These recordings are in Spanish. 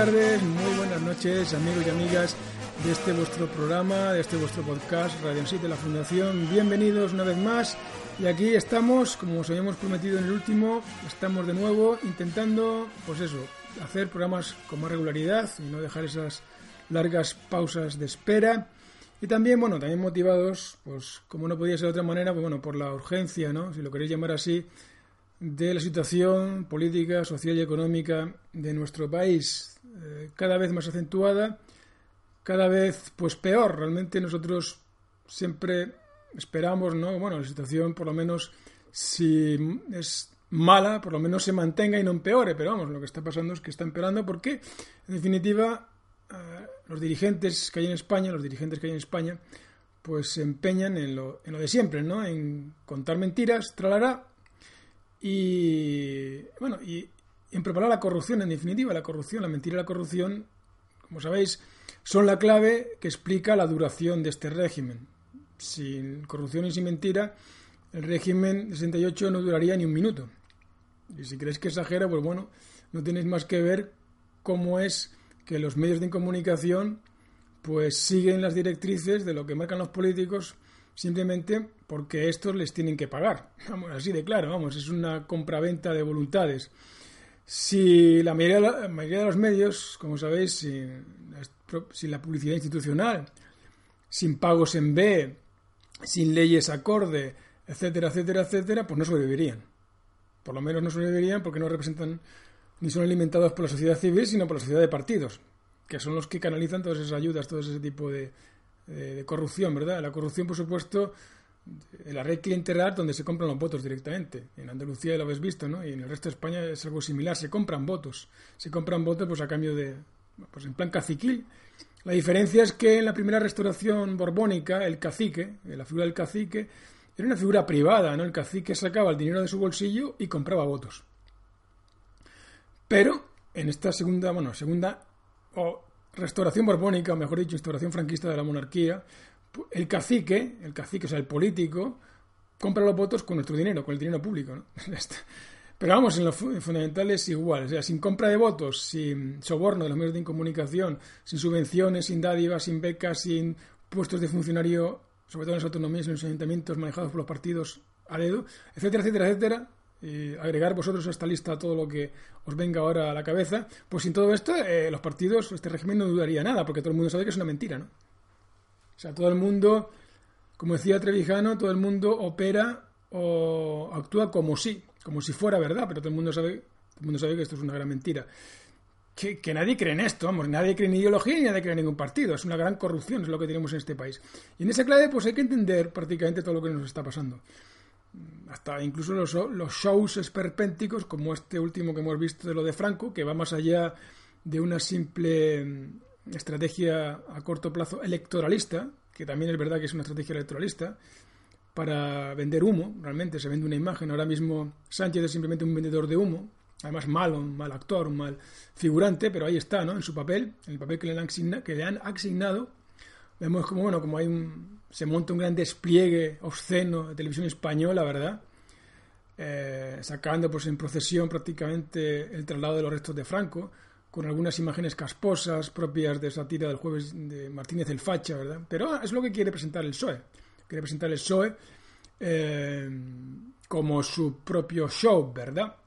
tardes, muy buenas noches, amigos y amigas de este vuestro programa, de este vuestro podcast, Radio en Sí de la Fundación. Bienvenidos una vez más y aquí estamos, como os habíamos prometido en el último, estamos de nuevo intentando, pues eso, hacer programas con más regularidad y no dejar esas largas pausas de espera. Y también, bueno, también motivados, pues como no podía ser de otra manera, pues bueno, por la urgencia, ¿no? Si lo queréis llamar así, de la situación política, social y económica de nuestro país, cada vez más acentuada, cada vez pues peor. Realmente nosotros siempre esperamos, ¿no? Bueno, la situación por lo menos, si es mala, por lo menos se mantenga y no empeore, pero vamos, lo que está pasando es que está empeorando porque, en definitiva, los dirigentes que hay en España, pues se empeñan en lo de siempre, ¿no? En contar mentiras, tralará, y bueno, y en preparar la corrupción. En definitiva, la corrupción, la mentira y la corrupción, como sabéis, son la clave que explica la duración de este régimen. Sin corrupción y sin mentira, el régimen de 68 no duraría ni un minuto. Y si creéis que exagera, pues bueno, no tenéis más que ver cómo es que los medios de comunicación pues siguen las directrices de lo que marcan los políticos, simplemente porque estos les tienen que pagar. Vamos, así de claro, vamos, es una compraventa de voluntades. Si la mayoría de los medios, como sabéis, sin la publicidad institucional, sin pagos en B, sin leyes acorde, etcétera, etcétera, etcétera, pues no sobrevivirían. Por lo menos no sobrevivirían porque no representan ni son alimentados por la sociedad civil, sino por la sociedad de partidos, que son los que canalizan todas esas ayudas, todo ese tipo de corrupción, ¿verdad? La corrupción, por supuesto, la red clientelar, donde se compran los votos directamente. En Andalucía lo habéis visto, ¿no? Y en el resto de España es algo similar, se compran votos pues a cambio de, pues en plan caciquil. La diferencia es que en la primera restauración borbónica, el cacique, la figura del cacique, era una figura privada, ¿no? El cacique sacaba el dinero de su bolsillo y compraba votos. Pero en esta segunda restauración borbónica, o mejor dicho, instauración franquista de la monarquía, el cacique, o sea, el político, compra los votos con nuestro dinero, con el dinero público, ¿no? Pero vamos, en lo fundamental es igual, o sea, sin compra de votos, sin soborno de los medios de comunicación, sin subvenciones, sin dádivas, sin becas, sin puestos de funcionario, sobre todo en las autonomías y en los ayuntamientos manejados por los partidos a dedo, etcétera, etcétera, etcétera. Y agregar vosotros a esta lista todo lo que os venga ahora a la cabeza, pues sin todo esto los partidos, este régimen no dudaría nada, porque todo el mundo sabe que es una mentira, ¿no? O sea, todo el mundo, como decía Trevijano, todo el mundo opera o actúa como si fuera verdad, pero todo el mundo sabe que esto es una gran mentira. Que nadie cree en esto, vamos, nadie cree en ideología y nadie cree en ningún partido, es una gran corrupción, es lo que tenemos en este país. Y en esa clave pues hay que entender prácticamente todo lo que nos está pasando. Hasta incluso los shows esperpénticos, como este último que hemos visto de lo de Franco, que va más allá de una simple estrategia a corto plazo electoralista, que también es verdad que es una estrategia electoralista, para vender humo. Realmente se vende una imagen. Ahora mismo Sánchez es simplemente un vendedor de humo, además un mal actor, un mal figurante, pero ahí está, ¿no? En su papel, en el papel que le han asignado. Vemos como, bueno, como se monta un gran despliegue obsceno de televisión española, ¿verdad? Sacando pues en procesión prácticamente el traslado de los restos de Franco, con algunas imágenes casposas propias de esa tira del jueves de Martínez el Facha, ¿verdad? Pero es lo que quiere presentar el PSOE. Quiere presentar el PSOE como su propio show, ¿verdad?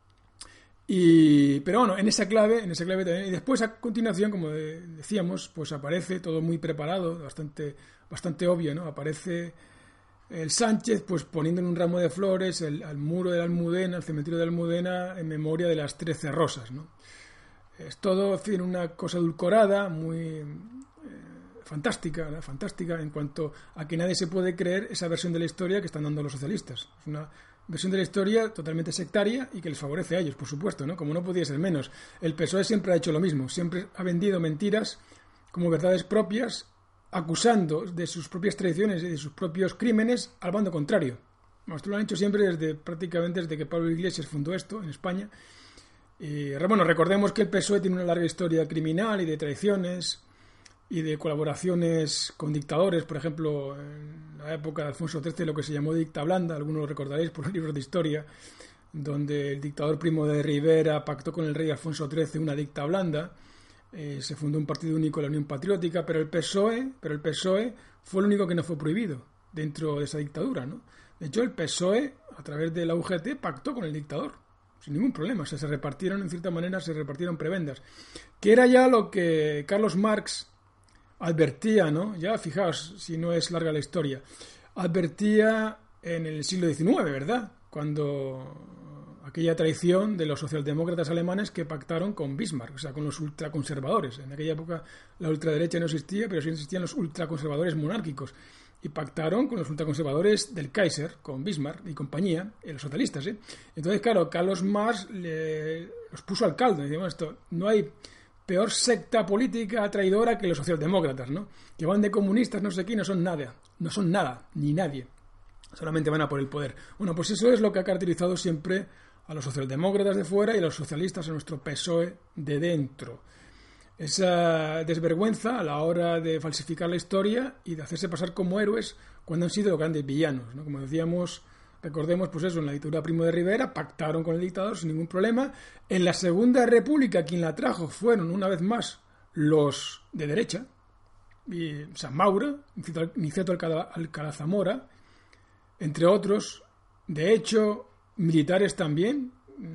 Pero bueno, en esa clave también. Y después, a continuación, como decíamos, pues aparece todo muy preparado, bastante obvio, ¿no? Aparece el Sánchez pues poniendo en un ramo de flores al muro de la Almudena, al cementerio de la Almudena, en memoria de las 13 rosas, ¿no? Es todo, en fin, una cosa edulcorada, muy fantástica, ¿no? Fantástica en cuanto a que nadie se puede creer esa versión de la historia que están dando los socialistas. Es una versión de la historia totalmente sectaria y que les favorece a ellos, por supuesto, ¿no? Como no podía ser menos. El PSOE siempre ha hecho lo mismo, siempre ha vendido mentiras como verdades propias, acusando de sus propias traiciones y de sus propios crímenes al bando contrario. Esto lo han hecho siempre prácticamente desde que Pablo Iglesias fundó esto en España. Y bueno, recordemos que el PSOE tiene una larga historia criminal y de traiciones y de colaboraciones con dictadores, por ejemplo, en la época de Alfonso XIII, lo que se llamó dicta blanda, algunos lo recordaréis por los libros de historia, donde el dictador Primo de Rivera pactó con el rey Alfonso XIII una dicta blanda, se fundó un partido único, la Unión Patriótica, pero el PSOE fue el único que no fue prohibido dentro de esa dictadura, ¿no? De hecho, el PSOE, a través de la UGT, pactó con el dictador, sin ningún problema. O sea, se repartieron, en cierta manera, prebendas. Que era ya lo que Carlos Marx advertía, ¿no? Ya, fijaos, si no es larga la historia, advertía en el siglo XIX, ¿verdad? Cuando aquella traición de los socialdemócratas alemanes que pactaron con Bismarck, o sea, con los ultraconservadores. En aquella época la ultraderecha no existía, pero sí existían los ultraconservadores monárquicos. Y pactaron con los ultraconservadores del Kaiser, con Bismarck y compañía, los socialistas, ¿eh? Entonces, claro, Carlos Marx los puso al caldo. Y decimos, esto, no hay peor secta política traidora que los socialdemócratas, ¿no? Que van de comunistas, no sé qué, no son nada, ni nadie. Solamente van a por el poder. Bueno, pues eso es lo que ha caracterizado siempre a los socialdemócratas de fuera y a los socialistas, a nuestro PSOE de dentro. Esa desvergüenza a la hora de falsificar la historia y de hacerse pasar como héroes cuando han sido los grandes villanos, ¿no? Como decíamos, recordemos, pues eso, en la dictadura Primo de Rivera pactaron con el dictador sin ningún problema. En la Segunda República quien la trajo fueron, una vez más, los de derecha, y San Maura, Niceto Alcalá Zamora, entre otros. De hecho, militares también,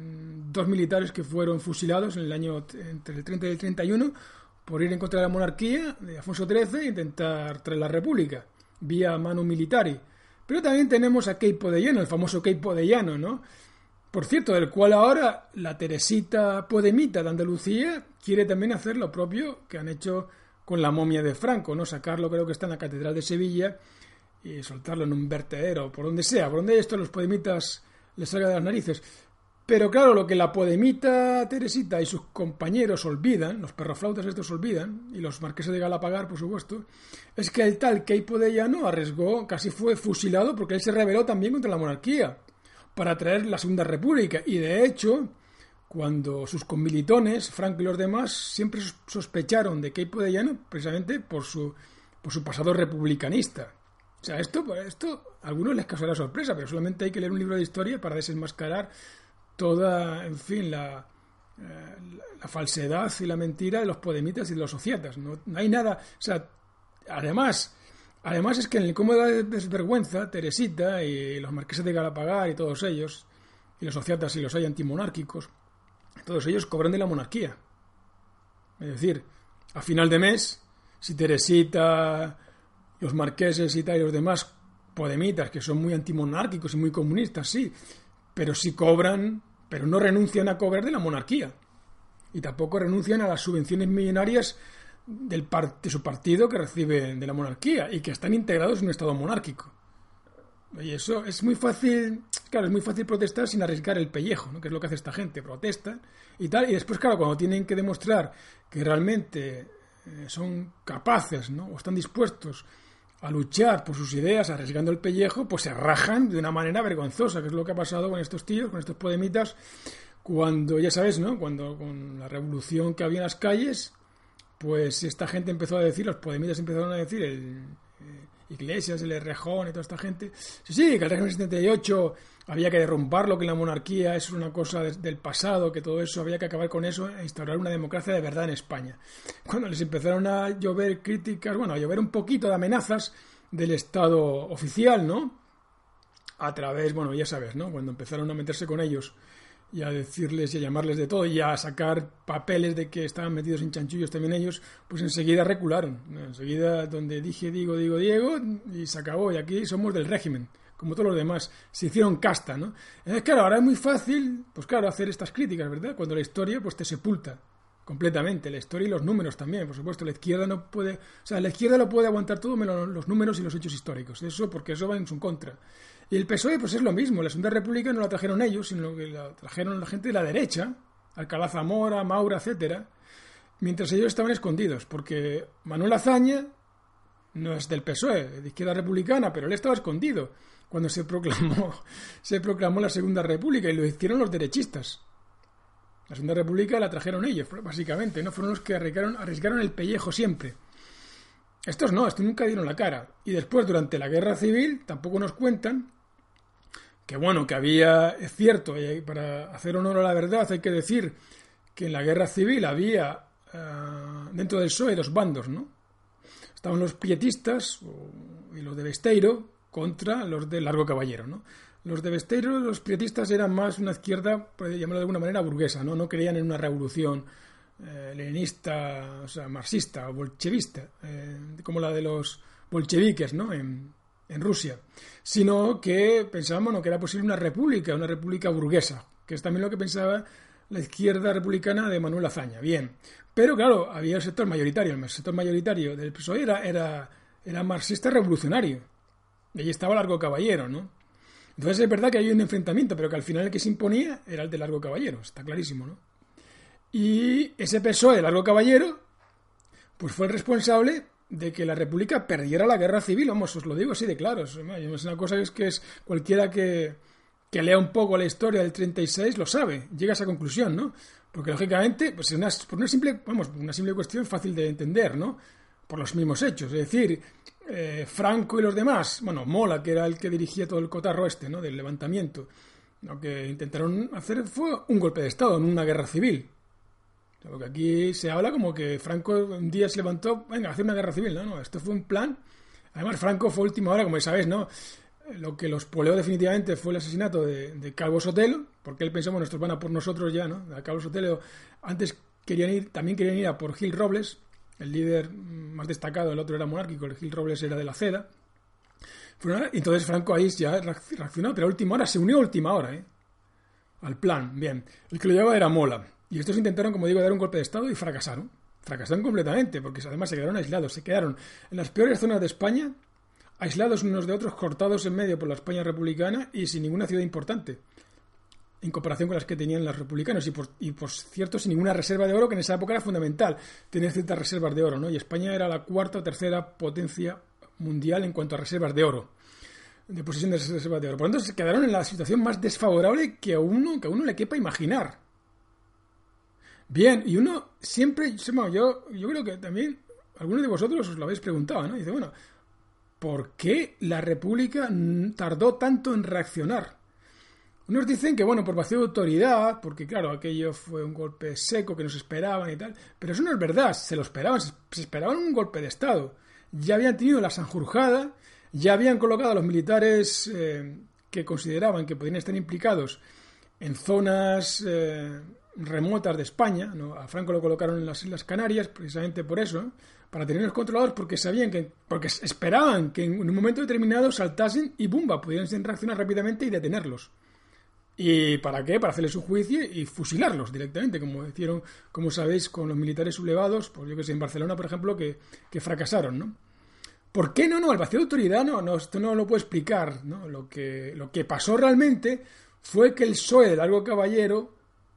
2 militares que fueron fusilados en el año entre el 30 y el 31 por ir en contra de la monarquía de Afonso XIII e intentar traer la república vía manu militari. Pero también tenemos a Queipo de Llano, el famoso Queipo de Llano, ¿no? Por cierto, del cual ahora la Teresita Podemita de Andalucía quiere también hacer lo propio que han hecho con la momia de Franco, ¿no? Sacarlo, creo que está en la Catedral de Sevilla, y soltarlo en un vertedero, por donde sea, por donde esto los podemitas les salga de las narices. Pero claro, lo que la podemita Teresita y sus compañeros olvidan, los perroflautas estos olvidan, y los marqueses de Galapagar, por supuesto, es que el tal Queipo de Llano arriesgó, casi fue fusilado porque él se rebeló también contra la monarquía para traer la Segunda República. Y de hecho, cuando sus conmilitones, Franco y los demás, siempre sospecharon de Queipo de Llano precisamente por su pasado republicanista. O sea, esto a algunos les causará sorpresa, pero solamente hay que leer un libro de historia para desenmascarar toda, en fin, la falsedad y la mentira de los podemitas y de los sociatas. No hay nada, o sea, además es que en el cómo da desvergüenza, Teresita y los marqueses de Galapagar y todos ellos, y los sociatas y los hay antimonárquicos, todos ellos cobran de la monarquía. Es decir, a final de mes, si Teresita, los marqueses y tal, y los demás podemitas, que son muy antimonárquicos y muy comunistas, sí, pero sí cobran, pero no renuncian a cobrar de la monarquía. Y tampoco renuncian a las subvenciones millonarias de su partido que reciben de la monarquía y que están integrados en un estado monárquico. Y eso es muy fácil, claro, es muy fácil protestar sin arriesgar el pellejo, ¿no? Que es lo que hace esta gente, protesta y tal, y después, claro, cuando tienen que demostrar que realmente son capaces, ¿no? O están dispuestos a luchar por sus ideas arriesgando el pellejo, pues se rajan de una manera vergonzosa, que es lo que ha pasado con estos tíos, con estos podemitas, cuando, ya sabes, ¿no? Cuando con la revolución que había en las calles, pues esta gente empezó a decir, los podemitas empezaron a decir, Iglesias, el Errejón y toda esta gente, sí, que el régimen 78 había que derrumbarlo, que la monarquía es una cosa del pasado, que todo eso había que acabar con eso e instaurar una democracia de verdad en España. Cuando les empezaron a llover críticas, bueno, a llover un poquito de amenazas del Estado oficial, ¿no? A través, bueno, ya sabes, ¿no? Cuando empezaron a meterse con ellos y a decirles y a llamarles de todo y a sacar papeles de que estaban metidos en chanchullos también ellos, pues enseguida recularon. Enseguida, donde dije digo Diego, y se acabó. Y aquí somos del régimen, como todos los demás. Se hicieron casta, ¿no? Entonces, claro, ahora es muy fácil, pues claro, hacer estas críticas, ¿verdad? Cuando la historia, pues te sepulta completamente. La historia y los números también, por supuesto. La izquierda no puede... O sea, la izquierda lo puede aguantar todo menos los números y los hechos históricos. Eso, porque eso va en su contra. Y el PSOE, pues es lo mismo. La Segunda República no la trajeron ellos, sino que la trajeron la gente de la derecha, Alcalá Zamora, Maura, etcétera, mientras ellos estaban escondidos, porque Manuel Azaña no es del PSOE, de izquierda republicana, pero él estaba escondido cuando se proclamó la Segunda República, y lo hicieron los derechistas. La Segunda República la trajeron ellos, básicamente, no fueron los que arriesgaron el pellejo siempre. Estos nunca dieron la cara. Y después, durante la Guerra Civil, tampoco nos cuentan que, bueno, que había, es cierto, y para hacer honor a la verdad hay que decir que en la Guerra Civil había dentro del PSOE dos bandos, ¿no? Estaban los prietistas y los de Besteiro contra los de Largo Caballero, ¿no? Los de Besteiro, los prietistas, eran más una izquierda, por llamarlo de alguna manera, burguesa, ¿no? No creían en una revolución leninista, o sea, marxista o bolchevista, como la de los bolcheviques, ¿no? En Rusia, sino que pensábamos, ¿no?, que era posible una república burguesa, que es también lo que pensaba la izquierda republicana de Manuel Azaña. Bien, pero claro, había el sector mayoritario del PSOE era marxista revolucionario, y allí estaba Largo Caballero, ¿no? Entonces es verdad que hay un enfrentamiento, pero que al final el que se imponía era el de Largo Caballero, está clarísimo, ¿no? Y ese PSOE de Largo Caballero pues fue el responsable de que la República perdiera la guerra civil. Vamos, os lo digo así de claro. Es una cosa que es cualquiera que lea un poco la historia del 36 lo sabe, llega a esa conclusión, ¿no? Porque lógicamente, pues por una simple cuestión fácil de entender, ¿no? Por los mismos hechos. Es decir, Franco y los demás, bueno, Mola, que era el que dirigía todo el cotarro ¿no?, del levantamiento, lo que intentaron hacer fue un golpe de Estado, no una guerra civil. Porque aquí se habla como que Franco un día se levantó, venga, a hacer una guerra civil, ¿no? Esto fue un plan. Además, Franco fue última hora, como sabéis, ¿no? Lo que los poleó definitivamente fue el asesinato de Calvo Sotelo, porque él pensó, bueno, estos van a por nosotros ya, ¿no? A Calvo Sotelo antes también querían ir a por Gil Robles, el líder más destacado, el otro era monárquico, el Gil Robles era de la CEDA. Entonces Franco ahí ya reaccionó, pero a última hora, se unió a última hora, al plan. Bien, el que lo llevaba era Mola. Y estos intentaron, como digo, dar un golpe de Estado y fracasaron. Fracasaron completamente, porque además se quedaron aislados. Se quedaron en las peores zonas de España, aislados unos de otros, cortados en medio por la España republicana y sin ninguna ciudad importante, en comparación con las que tenían los republicanos. Y por cierto, sin ninguna reserva de oro, que en esa época era fundamental tener ciertas reservas de oro, ¿no? Y España era la cuarta o tercera potencia mundial en cuanto a reservas de oro, de posesión de reservas de oro. Por lo tanto, se quedaron en la situación más desfavorable que a uno le quepa imaginar. Bien, y uno siempre, yo creo que también algunos de vosotros os lo habéis preguntado, ¿no? Y dice, bueno, ¿por qué la República tardó tanto en reaccionar? Unos dicen que, bueno, por vacío de autoridad, porque claro, aquello fue un golpe seco que nos esperaban y tal, pero eso no es verdad, se lo esperaban, se esperaban un golpe de Estado. Ya habían tenido la Sanjurjada, ya habían colocado a los militares que consideraban que podían estar implicados en zonas remotas de España, ¿no? A Franco lo colocaron en las Islas Canarias precisamente por eso, ¿no?, para tenerlos controlados, porque esperaban que en un momento determinado saltasen y ¡bumba!, pudieran reaccionar rápidamente y detenerlos. ¿Y para qué? Para hacerles un juicio y fusilarlos directamente, como hicieron, como sabéis, con los militares sublevados, pues yo que sé, en Barcelona, por ejemplo, que fracasaron, ¿no? ¿Por qué no? El vacío de autoridad esto no lo puedo explicar, ¿no? Lo que pasó realmente fue que el PSOE de Largo Caballero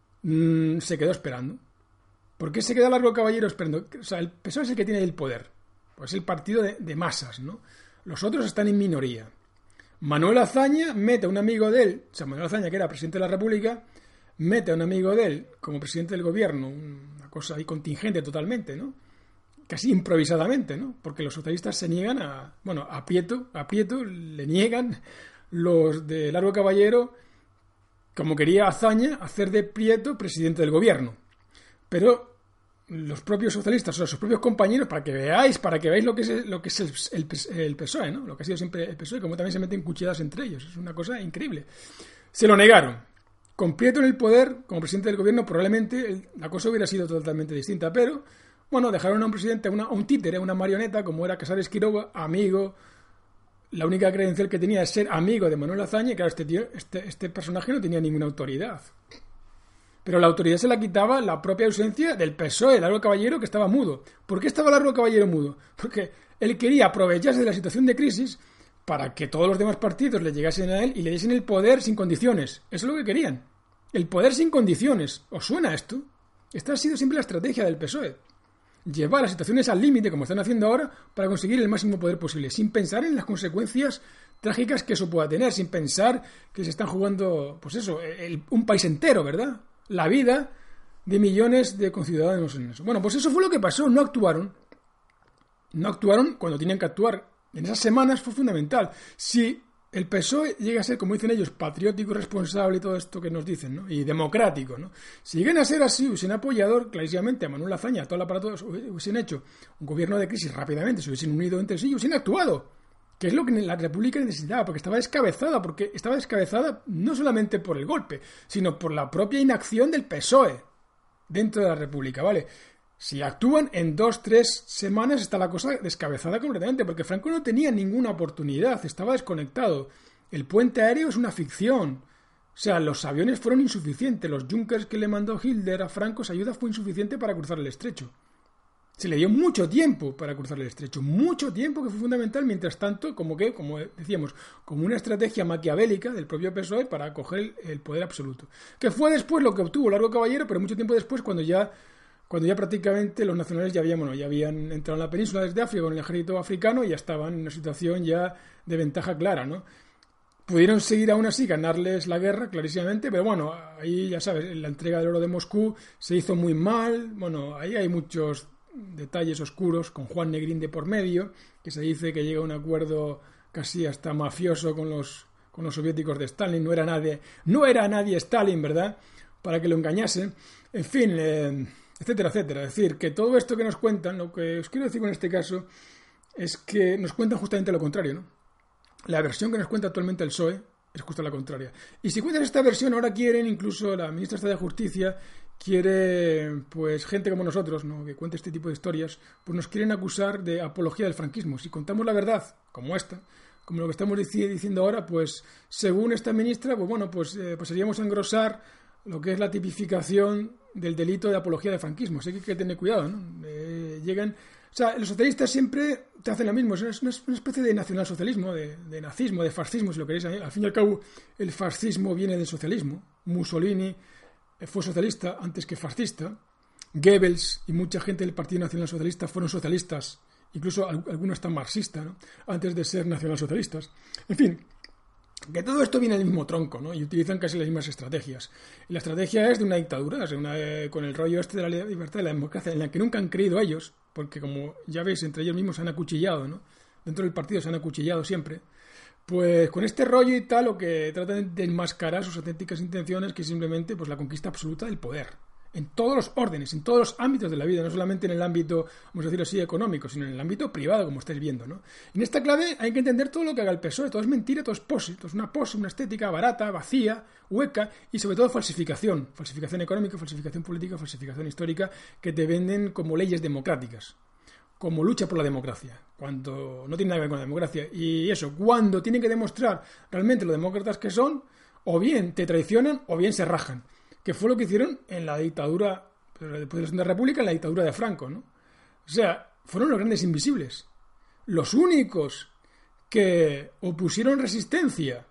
se quedó esperando. ¿Por qué se quedó Largo Caballero esperando? O sea, el PSOE es el que tiene el poder. Pues es el partido de masas, ¿no? Los otros están en minoría. Manuel Azaña mete a un amigo de él, o sea, Manuel Azaña, que era presidente de la República, mete a un amigo de él como presidente del gobierno, una cosa ahí contingente totalmente, ¿no? Casi improvisadamente, ¿no? Porque los socialistas se niegan a Prieto le niegan los de Largo Caballero, como quería Azaña, hacer de Prieto presidente del gobierno. Pero los propios socialistas, o sea, sus propios compañeros, para que veáis lo que es el PSOE, ¿no? Lo que ha sido siempre el PSOE, como también se meten cuchilladas entre ellos. Es una cosa increíble. Se lo negaron. Con Prieto en el poder, como presidente del gobierno, probablemente la cosa hubiera sido totalmente distinta, pero bueno, dejaron a un presidente, a un títere, a una marioneta, como era Casares Quiroga, amigo. La única credencial que tenía es ser amigo de Manuel Azaña, y claro, este personaje no tenía ninguna autoridad. Pero la autoridad se la quitaba la propia ausencia del PSOE, Largo Caballero, que estaba mudo. ¿Por qué estaba Largo Caballero mudo? Porque él quería aprovecharse de la situación de crisis para que todos los demás partidos le llegasen a él y le diesen el poder sin condiciones. Eso es lo que querían. El poder sin condiciones. ¿Os suena esto? Esta ha sido siempre la estrategia del PSOE. Llevar las situaciones al límite, como están haciendo ahora, para conseguir el máximo poder posible, sin pensar en las consecuencias trágicas que eso pueda tener, sin pensar que se están jugando, pues eso, un país entero, ¿verdad? La vida de millones de conciudadanos en eso. Bueno, pues eso fue lo que pasó. No actuaron cuando tenían que actuar. En esas semanas fue fundamental. Si el PSOE llega a ser, como dicen ellos, patriótico, responsable y todo esto que nos dicen, ¿no? Y democrático, ¿no? Si llegan a ser así, hubiesen apoyado clarísimamente a Manuel Azaña, a todo el aparato, hubiesen hecho un gobierno de crisis rápidamente, se hubiesen unido entre sí y hubiesen actuado, que es lo que la República necesitaba, porque estaba descabezada no solamente por el golpe, sino por la propia inacción del PSOE dentro de la República, ¿vale? Si actúan en 2-3 semanas está la cosa descabezada completamente, porque Franco no tenía ninguna oportunidad, estaba desconectado. El puente aéreo es una ficción. O sea, los aviones fueron insuficientes. Los Junkers que le mandó Hitler a Franco, esa ayuda fue insuficiente para cruzar el estrecho. Se le dio mucho tiempo para cruzar el estrecho. Mucho tiempo, que fue fundamental. Mientras tanto, como decíamos, como una estrategia maquiavélica del propio PSOE para coger el poder absoluto. Que fue después lo que obtuvo Largo Caballero, pero mucho tiempo después, cuando ya prácticamente los nacionales ya habían entrado en la península desde África con el ejército africano y ya estaban en una situación ya de ventaja clara, ¿no? Pudieron seguir aún así, ganarles la guerra, clarísimamente, pero bueno, ahí ya sabes, la entrega del oro de Moscú se hizo muy mal, bueno, ahí hay muchos detalles oscuros, con Juan Negrín de por medio, que se dice que llega a un acuerdo casi hasta mafioso con los soviéticos de Stalin, no era nadie Stalin, ¿verdad?, para que lo engañasen, en fin, etcétera, etcétera. Es decir, que todo esto que nos cuentan, lo que os quiero decir con este caso, es que nos cuentan justamente lo contrario, ¿no? La versión que nos cuenta actualmente el PSOE es justo la contraria. Y si cuentas esta versión, ahora quieren, incluso la ministra de Justicia quiere, pues gente como nosotros, ¿no?, que cuente este tipo de historias, pues nos quieren acusar de apología del franquismo. Si contamos la verdad, como esta, como lo que estamos diciendo ahora, pues según esta ministra, pues bueno, pues pasaríamos a engrosar lo que es la tipificación del delito de apología del franquismo. Así que hay que tener cuidado, ¿no? O sea, los socialistas siempre te hacen lo mismo. Es una especie de nacionalsocialismo, de nazismo, de fascismo, si lo queréis. Al fin y al cabo, el fascismo viene del socialismo. Mussolini fue socialista antes que fascista. Goebbels y mucha gente del Partido Nacional Socialista fueron socialistas, incluso algunos están marxistas, ¿no?, antes de ser nacionalsocialistas. En fin, que todo esto viene del mismo tronco, ¿no?, y utilizan casi las mismas estrategias. Y la estrategia es de una dictadura, con el rollo este de la libertad y la democracia, en la que nunca han creído ellos, porque como ya veis, entre ellos mismos se han acuchillado, ¿no? Dentro del partido se han acuchillado siempre. Pues con este rollo y tal, lo que tratan de enmascarar sus auténticas intenciones, que es simplemente pues la conquista absoluta del poder. En todos los órdenes, en todos los ámbitos de la vida, no solamente en el ámbito, vamos a decirlo así, económico, sino en el ámbito privado, como estáis viendo, ¿no? Y en esta clave hay que entender todo lo que haga el PSOE, todo es mentira, todo es pose, todo es una pose, una estética barata, vacía, hueca y sobre todo falsificación económica, falsificación política, falsificación histórica, que te venden como leyes democráticas, como lucha por la democracia, cuando no tiene nada que ver con la democracia. Y eso, cuando tienen que demostrar realmente lo demócratas que son, o bien te traicionan o bien se rajan. Que fue lo que hicieron en la dictadura, después de la Segunda República, en la dictadura de Franco, ¿no? O sea, fueron los grandes invisibles. Los únicos que opusieron resistencia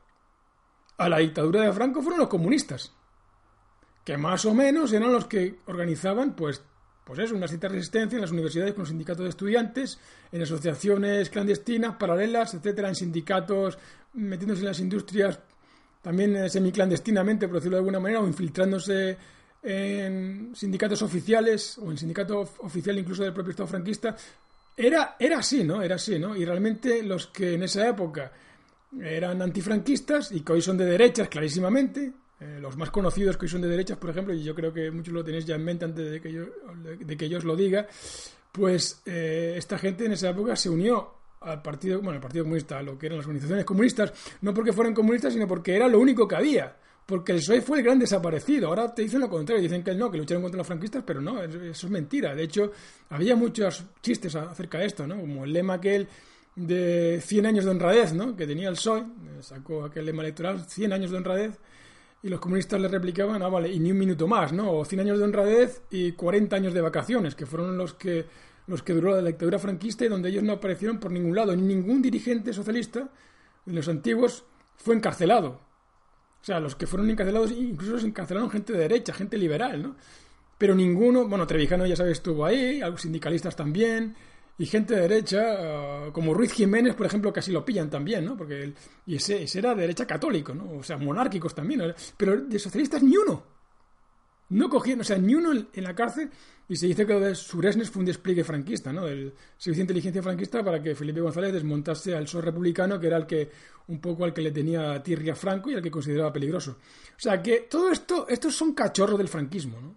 a la dictadura de Franco fueron los comunistas, que más o menos eran los que organizaban, pues eso, una cierta resistencia en las universidades con los sindicatos de estudiantes, en asociaciones clandestinas, paralelas, etcétera, en sindicatos, metiéndose en las industrias, también semiclandestinamente, por decirlo de alguna manera, o infiltrándose en sindicatos oficiales, o en sindicato oficial incluso del propio Estado franquista. Era así, ¿no? Y realmente los que en esa época eran antifranquistas y que hoy son de derechas, clarísimamente, los más conocidos que hoy son de derechas, por ejemplo, y yo creo que muchos lo tenéis ya en mente antes de que yo os lo diga, pues esta gente en esa época se unió al partido comunista, a lo que eran las organizaciones comunistas, no porque fueran comunistas, sino porque era lo único que había, porque el PSOE fue el gran desaparecido. Ahora te dicen lo contrario, dicen que no, que lucharon contra los franquistas, pero no, eso es mentira. De hecho, había muchos chistes acerca de esto, ¿no? Como el lema aquel de 100 años de honradez, ¿no?, que tenía el PSOE, sacó aquel lema electoral, 100 años de honradez, y los comunistas le replicaban, vale, y ni un minuto más, ¿no? O 100 años de honradez y 40 años de vacaciones, que fueron los que duró la dictadura franquista y donde ellos no aparecieron por ningún lado. Ningún dirigente socialista de los antiguos fue encarcelado. O sea, los que fueron encarcelados, incluso los encarcelaron gente de derecha, gente liberal, ¿no? Pero ninguno, bueno, Trevijano ya sabes estuvo ahí, algunos sindicalistas también, y gente de derecha, como Ruiz Jiménez, por ejemplo, casi lo pillan también, ¿no? Porque ese era de derecha católico, ¿no? O sea, monárquicos también, ¿no? Pero de socialistas ni uno. No cogieron, o sea, ni uno en la cárcel, y se dice que lo de Suresnes fue un despliegue franquista, ¿no? Del servicio de inteligencia franquista para que Felipe González desmontase al PSOE republicano, que era el que, un poco al que le tenía tirria a Franco y al que consideraba peligroso. O sea, que todo esto, estos son cachorros del franquismo, ¿no?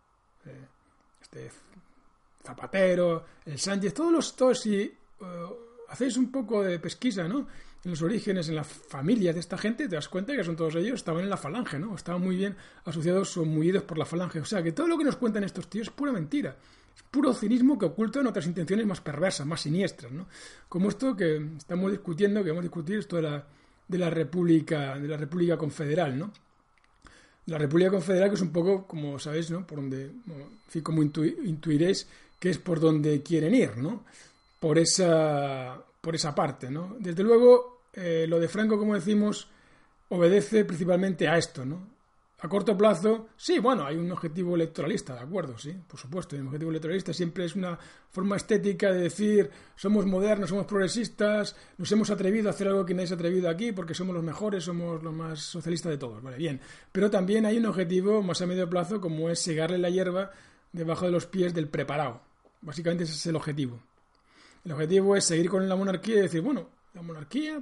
Zapatero, el Sánchez, todos si hacéis un poco de pesquisa, ¿no? En los orígenes, en las familias de esta gente, te das cuenta que son todos ellos, estaban en la falange, ¿no? Estaban muy bien asociados o muy idos por la falange. O sea, que todo lo que nos cuentan estos tíos es pura mentira. Es puro cinismo que oculta en otras intenciones más perversas, más siniestras, ¿no? Como esto que estamos discutiendo, que vamos a discutir, esto de la República Confederal, ¿no? La República Confederal, que es un poco, como sabéis, ¿no? Por donde, en fin, como intuiréis, que es por donde quieren ir, ¿no? Por esa parte, ¿no? Desde luego, lo de Franco, como decimos, obedece principalmente a esto, ¿no? A corto plazo, sí, bueno, hay un objetivo electoralista, de acuerdo, sí, por supuesto, hay un objetivo electoralista, siempre es una forma estética de decir, somos modernos, somos progresistas, nos hemos atrevido a hacer algo que nadie se ha atrevido aquí porque somos los mejores, somos los más socialistas de todos, vale, bien, pero también hay un objetivo más a medio plazo como es segarle la hierba debajo de los pies del preparado, básicamente ese es el objetivo. El objetivo es seguir con la monarquía y decir, bueno, la monarquía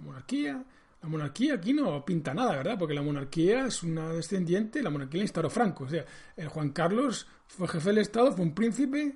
aquí no pinta nada, ¿verdad? Porque la monarquía es una descendiente, la monarquía la instauró Franco. O sea, el Juan Carlos fue jefe del Estado, fue un príncipe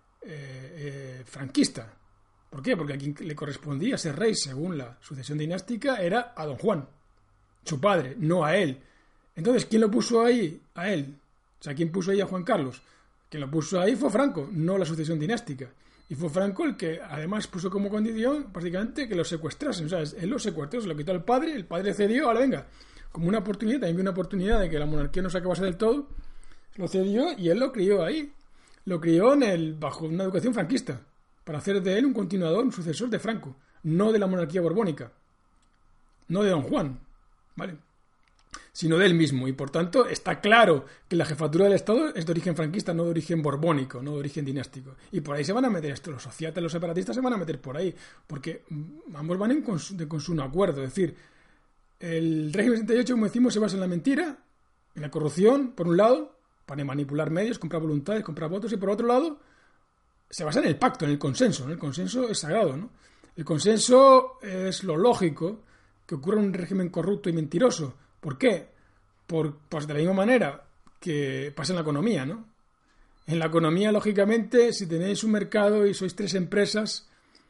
franquista. ¿Por qué? Porque a quien le correspondía ser rey según la sucesión dinástica era a don Juan, su padre, no a él. Entonces, ¿quién lo puso ahí? A él. O sea, ¿quién puso ahí a Juan Carlos? Quien lo puso ahí fue Franco, no la sucesión dinástica. Y fue Franco el que además puso como condición prácticamente que lo secuestrasen. O sea, él lo secuestró, se lo quitó al padre, el padre cedió, ahora venga, como una oportunidad, también vio una oportunidad de que la monarquía no se acabase del todo, lo cedió y él lo crió ahí. Lo crió bajo una educación franquista, para hacer de él un continuador, un sucesor de Franco, no de la monarquía borbónica, no de don Juan, ¿vale? Sino de él mismo, y por tanto está claro que la jefatura del Estado es de origen franquista, no de origen borbónico, no de origen dinástico, y por ahí se van a meter esto, los sociatas, los separatistas se van a meter por ahí, porque ambos van de consumo acuerdo, es decir, el régimen 68, como decimos, se basa en la mentira, en la corrupción, por un lado, para manipular medios, comprar voluntades, comprar votos, y por otro lado, se basa en el pacto, en el consenso, ¿no? El consenso es sagrado, ¿no? El consenso es lo lógico que ocurra en un régimen corrupto y mentiroso. ¿Por qué? Pues de la misma manera que pasa en la economía, ¿no? En la economía, lógicamente, si tenéis un mercado y sois 3 empresas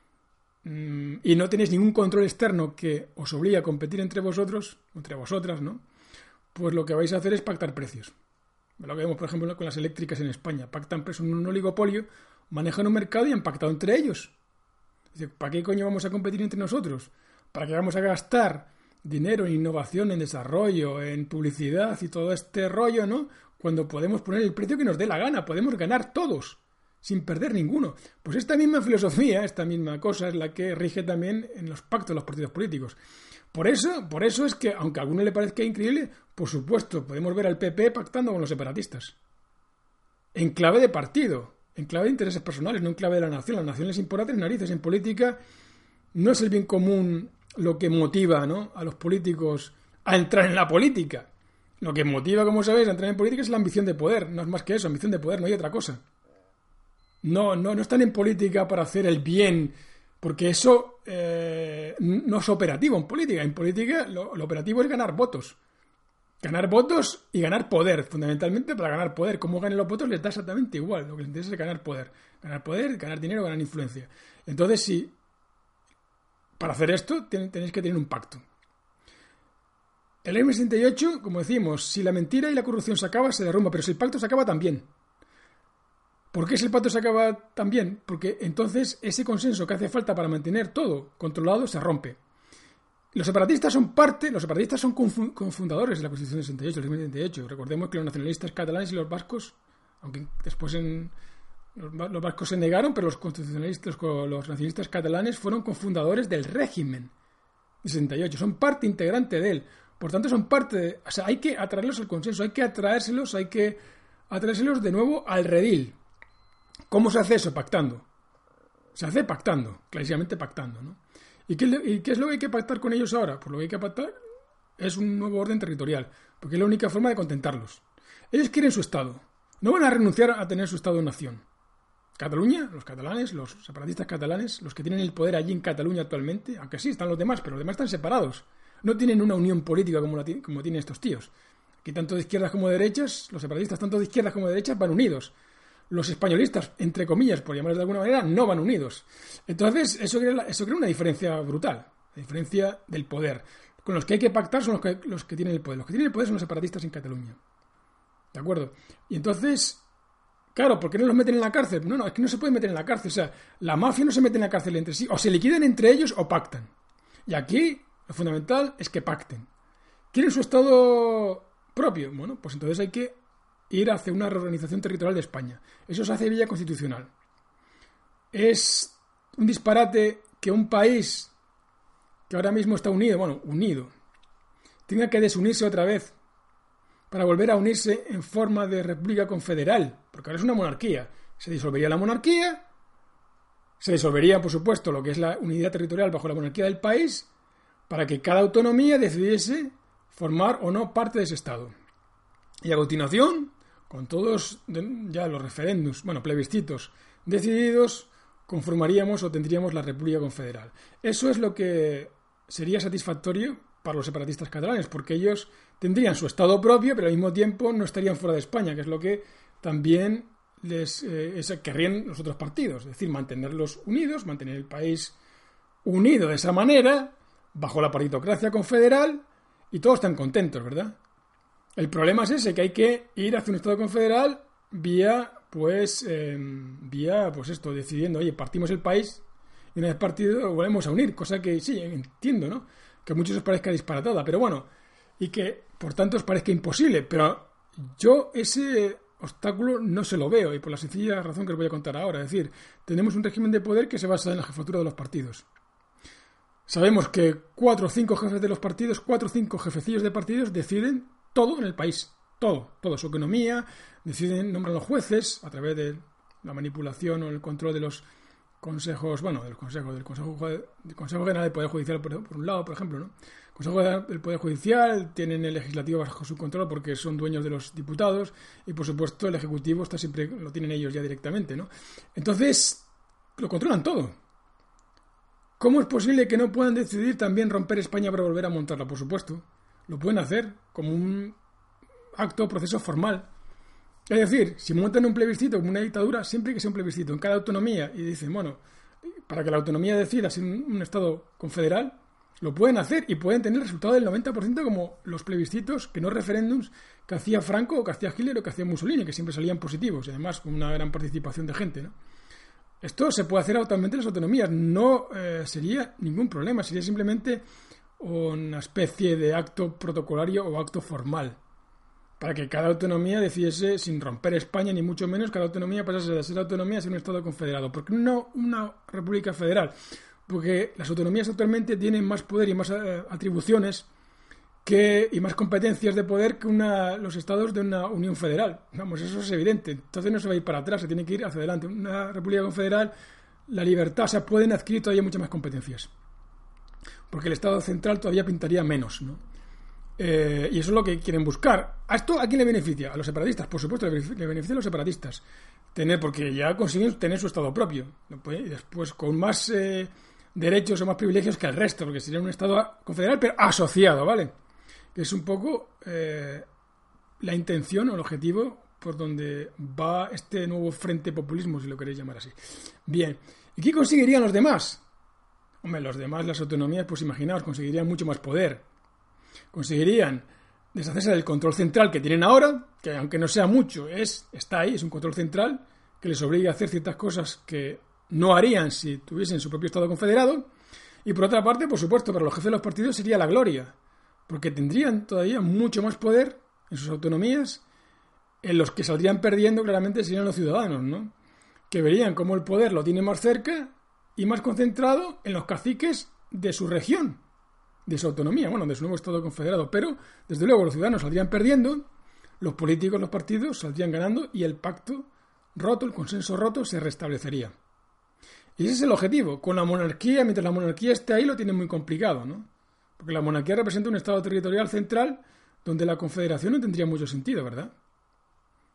y no tenéis ningún control externo que os obligue a competir entre vosotros, entre vosotras, ¿no? Pues lo que vais a hacer es pactar precios. Lo que vemos, por ejemplo, con las eléctricas en España. Pactan precios en un oligopolio, manejan un mercado y han pactado entre ellos. Dice, ¿para qué coño vamos a competir entre nosotros? ¿Para qué vamos a gastar dinero en innovación, en desarrollo, en publicidad y todo este rollo, ¿no? Cuando podemos poner el precio que nos dé la gana, podemos ganar todos, sin perder ninguno. Pues esta misma filosofía, esta misma cosa es la que rige también en los pactos de los partidos políticos. Por eso es que, aunque a alguno le parezca increíble, por supuesto, podemos ver al PP pactando con los separatistas. En clave de partido, en clave de intereses personales, no en clave de la nación. La nación les importa 3 narices. En política no es el bien común lo que motiva, ¿no?, a los políticos a entrar en la política. Lo que motiva, como sabéis, a entrar en política es la ambición de poder. No es más que eso, ambición de poder, no hay otra cosa. No están en política para hacer el bien, porque eso no es operativo en política. En política lo operativo es ganar votos. Ganar votos y ganar poder, fundamentalmente para ganar poder. Cómo ganen los votos les da exactamente igual. Lo que les interesa es ganar poder. Ganar poder, ganar dinero, ganar influencia. Entonces, sí, para hacer esto tenéis que tener un pacto. El M68, como decimos, si la mentira y la corrupción se acaba, se derrumba, pero si el pacto se acaba, también. ¿Por qué si el pacto se acaba también? Porque entonces ese consenso que hace falta para mantener todo controlado se rompe. Los separatistas son cofundadores de la Constitución del 68, el régimen 68. Recordemos que los nacionalistas catalanes y los vascos, aunque después los vascos se negaron, pero los constitucionalistas, los nacionalistas catalanes fueron cofundadores del régimen del 68, son parte integrante de él. Por tanto, son parte o sea, hay que atraerlos al consenso, hay que atraérselos de nuevo al redil. ¿Cómo se hace eso? Pactando. Se hace pactando, clarísimamente pactando, ¿no? ¿Y qué es lo que hay que pactar con ellos ahora? Pues lo que hay que pactar es un nuevo orden territorial, porque es la única forma de contentarlos. Ellos quieren su Estado. No van a renunciar a tener su Estado-nación. Cataluña, los catalanes, los separatistas catalanes, los que tienen el poder allí en Cataluña actualmente, aunque sí, están los demás, pero los demás están separados. No tienen una unión política como tienen estos tíos. Aquí tanto de izquierdas como de derechas, los separatistas tanto de izquierdas como de derechas van unidos. Los españolistas, entre comillas, por llamarlos de alguna manera, no van unidos. Entonces, eso crea una diferencia brutal, la diferencia del poder. Con los que hay que pactar son los que tienen el poder. Los que tienen el poder son los separatistas en Cataluña. ¿De acuerdo? Y entonces, claro, ¿por qué no los meten en la cárcel? No, es que no se puede meter en la cárcel. O sea, la mafia no se mete en la cárcel entre sí. O se liquidan entre ellos o pactan. Y aquí lo fundamental es que pacten. ¿Quieren su Estado propio? Bueno, pues entonces hay que ir hacia una reorganización territorial de España. Eso se hace vía constitucional. Es un disparate que un país que ahora mismo está unido, tenga que desunirse otra vez para volver a unirse en forma de república confederal, porque ahora es una monarquía. Se disolvería la monarquía, se disolvería, por supuesto, lo que es la unidad territorial bajo la monarquía del país, para que cada autonomía decidiese formar o no parte de ese Estado. Y a continuación, con todos ya los referéndums, plebiscitos decididos, conformaríamos o tendríamos la República Confederal. Eso es lo que sería satisfactorio para los separatistas catalanes, porque ellos tendrían su Estado propio, pero al mismo tiempo no estarían fuera de España, que es lo que también querrían los otros partidos, es decir, mantenerlos unidos, mantener el país unido de esa manera, bajo la paritocracia confederal, y todos están contentos, ¿verdad? El problema es ese, que hay que ir hacia un Estado confederal vía decidiendo, oye, partimos el país y una vez partido lo volvemos a unir, cosa que sí, entiendo, ¿no? Que a muchos os parezca disparatada, pero bueno, y que por tanto os parezca imposible, pero yo ese obstáculo no se lo veo, y por la sencilla razón que os voy a contar ahora, es decir, tenemos un régimen de poder que se basa en la jefatura de los partidos. Sabemos que 4 o 5 jefes de los partidos, 4 o 5 jefecillos de partidos deciden todo en el país, todo su economía, nombran los jueces a través de la manipulación o el control de los consejos, del Consejo General del Poder Judicial por un lado, por ejemplo, ¿no? El Consejo del Poder Judicial tienen el legislativo bajo su control porque son dueños de los diputados y por supuesto el ejecutivo siempre lo tienen ellos ya directamente, ¿no? Entonces lo controlan todo. ¿Cómo es posible que no puedan decidir también romper España para volver a montarla? Por supuesto, lo pueden hacer como un proceso formal. Es decir, si montan un plebiscito como una dictadura, siempre que sea un plebiscito en cada autonomía y dicen, para que la autonomía decida ser un Estado confederal, lo pueden hacer y pueden tener el resultado del 90% como los plebiscitos, que no referéndums, que hacía Franco o que hacía Hitler o que hacía Mussolini, que siempre salían positivos y además con una gran participación de gente, ¿no? Esto se puede hacer actualmente en las autonomías, no sería ningún problema, sería simplemente una especie de acto protocolario o acto formal, para que cada autonomía decidiese, sin romper España ni mucho menos, cada autonomía pasase de ser autonomía a ser un Estado confederado. ¿Por qué no una república federal? Porque las autonomías actualmente tienen más poder y más atribuciones y más competencias de poder que los estados de una unión federal. Eso es evidente. Entonces no se va a ir para atrás, se tiene que ir hacia adelante. Una república confederal, la libertad, pueden adquirir todavía muchas más competencias. Porque el Estado central todavía pintaría menos, ¿no? Y eso es lo que quieren buscar. ¿A esto a quién le beneficia? A los separatistas, por supuesto, le beneficia a los separatistas. Porque ya consiguen tener su Estado propio. Y después con más derechos o más privilegios que el resto, porque sería un Estado confederal, pero asociado, ¿vale? Que es un poco la intención o el objetivo por donde va este nuevo frente populismo, si lo queréis llamar así. Bien, ¿y qué conseguirían los demás? Los demás, las autonomías, pues imaginaos, conseguirían mucho más poder. Conseguirían deshacerse del control central que tienen ahora, que aunque no sea mucho, está ahí, es un control central que les obliga a hacer ciertas cosas que no harían si tuviesen su propio Estado confederado. Y por otra parte, por supuesto, para los jefes de los partidos sería la gloria, porque tendrían todavía mucho más poder en sus autonomías. En los que saldrían perdiendo claramente serían los ciudadanos, ¿no? Que verían cómo el poder lo tiene más cerca y más concentrado en los caciques de su región, de su autonomía, de su nuevo Estado confederado. Pero, desde luego, los ciudadanos saldrían perdiendo, los políticos, los partidos saldrían ganando y el pacto roto, el consenso roto, se restablecería. Y ese es el objetivo. Con la monarquía, mientras la monarquía esté ahí, lo tienen muy complicado, ¿no? Porque la monarquía representa un Estado territorial central donde la confederación no tendría mucho sentido, ¿verdad?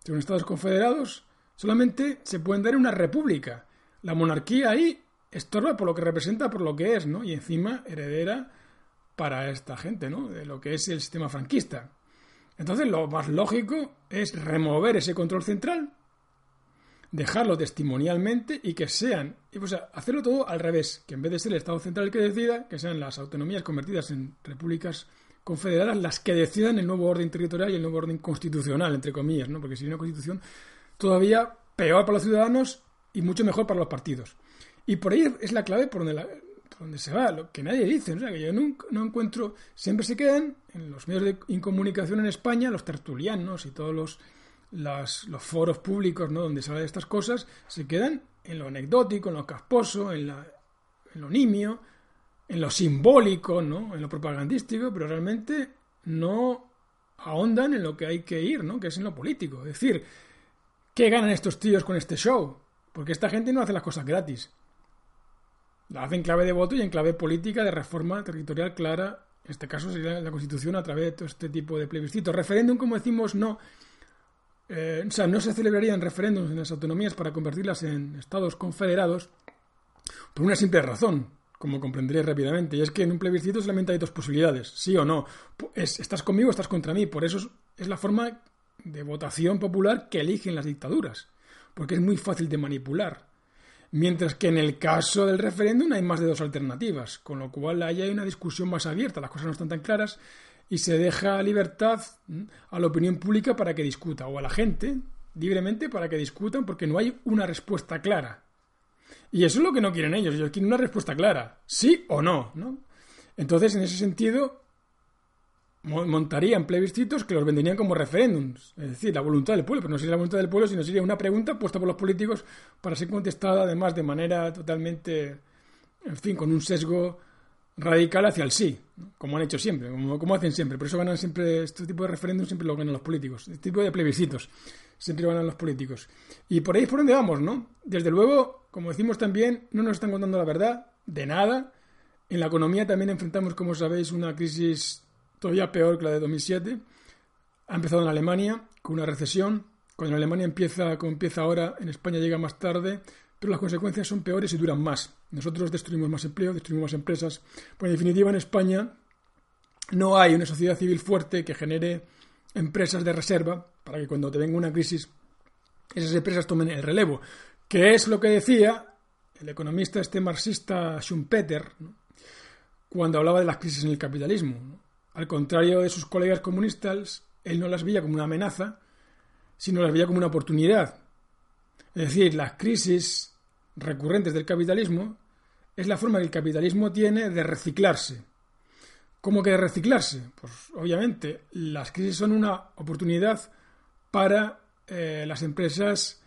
Son estados confederados, solamente se pueden dar en una república. La monarquía ahí estorba por lo que representa, por lo que es, ¿no? Y encima heredera para esta gente, ¿no? De lo que es el sistema franquista. Entonces lo más lógico es remover ese control central, dejarlo testimonialmente y que sean, o sea, hacerlo todo al revés, que en vez de ser el Estado central el que decida, que sean las autonomías convertidas en repúblicas confederadas las que decidan el nuevo orden territorial y el nuevo orden constitucional, entre comillas, ¿no? Porque si hay una constitución todavía peor para los ciudadanos y mucho mejor para los partidos. Y por ahí es la clave por donde se va, lo que nadie dice, o sea, que yo no encuentro, siempre se quedan en los medios de incomunicación en España, los tertulianos y todos los foros públicos, ¿no? Donde se habla de estas cosas, se quedan en lo anecdótico, en lo casposo, en lo nimio, en lo simbólico, ¿no? En lo propagandístico, pero realmente no ahondan en lo que hay que ir, ¿no? Que es en lo político. Es decir, ¿qué ganan estos tíos con este show? Porque esta gente no hace las cosas gratis. La hace en clave de voto y en clave política de reforma territorial clara. En este caso sería la Constitución a través de todo este tipo de plebiscitos. Referéndum, como decimos, no. O sea, no se celebrarían referéndums en las autonomías para convertirlas en estados confederados por una simple razón, como comprenderéis rápidamente, y es que en un plebiscito solamente hay dos posibilidades, sí o no. Estás conmigo o estás contra mí. Por eso es la forma de votación popular que eligen las dictaduras, porque es muy fácil de manipular. Mientras que en el caso del referéndum hay más de dos alternativas, con lo cual ahí hay una discusión más abierta, las cosas no están tan claras y se deja libertad a la opinión pública para que discuta, o a la gente libremente para que discutan, porque no hay una respuesta clara. Y eso es lo que no quieren ellos quieren una respuesta clara, sí o no, ¿no? Entonces, en ese sentido, montarían plebiscitos que los venderían como referéndums, es decir, la voluntad del pueblo, pero no sería la voluntad del pueblo, sino sería una pregunta puesta por los políticos para ser contestada, además, de manera totalmente, en fin, con un sesgo radical hacia el sí, ¿no? Como han hecho siempre, como hacen siempre. Por eso ganan siempre, este tipo de referéndums siempre lo ganan los políticos, este tipo de plebiscitos siempre ganan los políticos. Y por ahí es por donde vamos, ¿no? Desde luego, como decimos también, no nos están contando la verdad de nada. En la economía también enfrentamos, como sabéis, una crisis todavía peor que la de 2007. Ha empezado en Alemania con una recesión. Cuando en Alemania empieza como empieza ahora, en España llega más tarde, pero las consecuencias son peores y duran más. Nosotros destruimos más empleo, destruimos más empresas. Pues en definitiva, en España no hay una sociedad civil fuerte que genere empresas de reserva para que cuando te venga una crisis esas empresas tomen el relevo. Que es lo que decía el economista marxista Schumpeter, ¿no? Cuando hablaba de las crisis en el capitalismo, ¿no? Al contrario de sus colegas comunistas, él no las veía como una amenaza, sino las veía como una oportunidad. Es decir, las crisis recurrentes del capitalismo es la forma que el capitalismo tiene de reciclarse. ¿Cómo que de reciclarse? Pues obviamente las crisis son una oportunidad para las empresas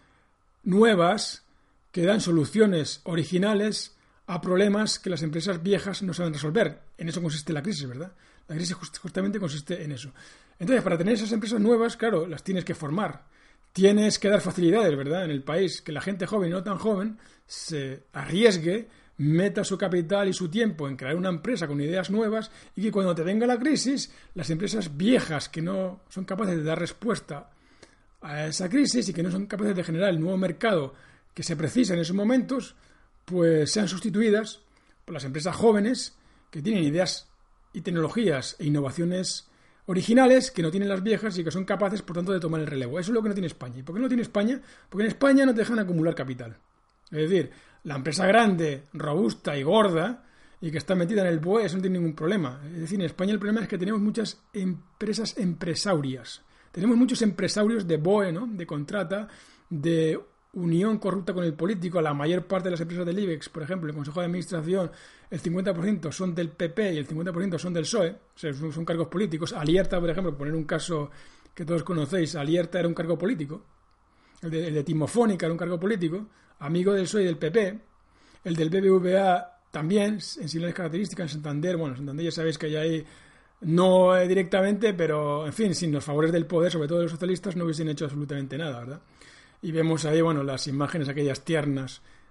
nuevas que dan soluciones originales a problemas que las empresas viejas no saben resolver. En eso consiste la crisis, ¿verdad? La crisis justamente consiste en eso. Entonces, para tener esas empresas nuevas, claro, las tienes que formar. Tienes que dar facilidades, ¿verdad? En el país, que la gente joven y no tan joven se arriesgue, meta su capital y su tiempo en crear una empresa con ideas nuevas y que cuando te venga la crisis, las empresas viejas que no son capaces de dar respuesta a esa crisis y que no son capaces de generar el nuevo mercado que se precisa en esos momentos, pues sean sustituidas por las empresas jóvenes que tienen ideas y tecnologías e innovaciones originales que no tienen las viejas y que son capaces, por tanto, de tomar el relevo. Eso es lo que no tiene España. ¿Y por qué no tiene España? Porque en España no te dejan acumular capital. Es decir, la empresa grande, robusta y gorda y que está metida en el BOE, eso no tiene ningún problema. Es decir, en España el problema es que tenemos muchas empresas empresaurias. Tenemos muchos empresarios de BOE, ¿no? De contrata, de unión corrupta con el político. La mayor parte de las empresas del IBEX, por ejemplo, el Consejo de Administración, el 50% son del PP y el 50% son del PSOE, o sea, son cargos políticos. Alierta, por ejemplo, poner un caso que todos conocéis, Alierta era un cargo político, el de Timofónica era un cargo político, amigo del PSOE y del PP, el del BBVA también, en similares características, en Santander, bueno, en Santander ya sabéis que ya hay, no directamente, pero en fin, sin los favores del poder, sobre todo de los socialistas, no hubiesen hecho absolutamente nada, ¿verdad? Y vemos ahí, bueno, las imágenes aquellas tiernas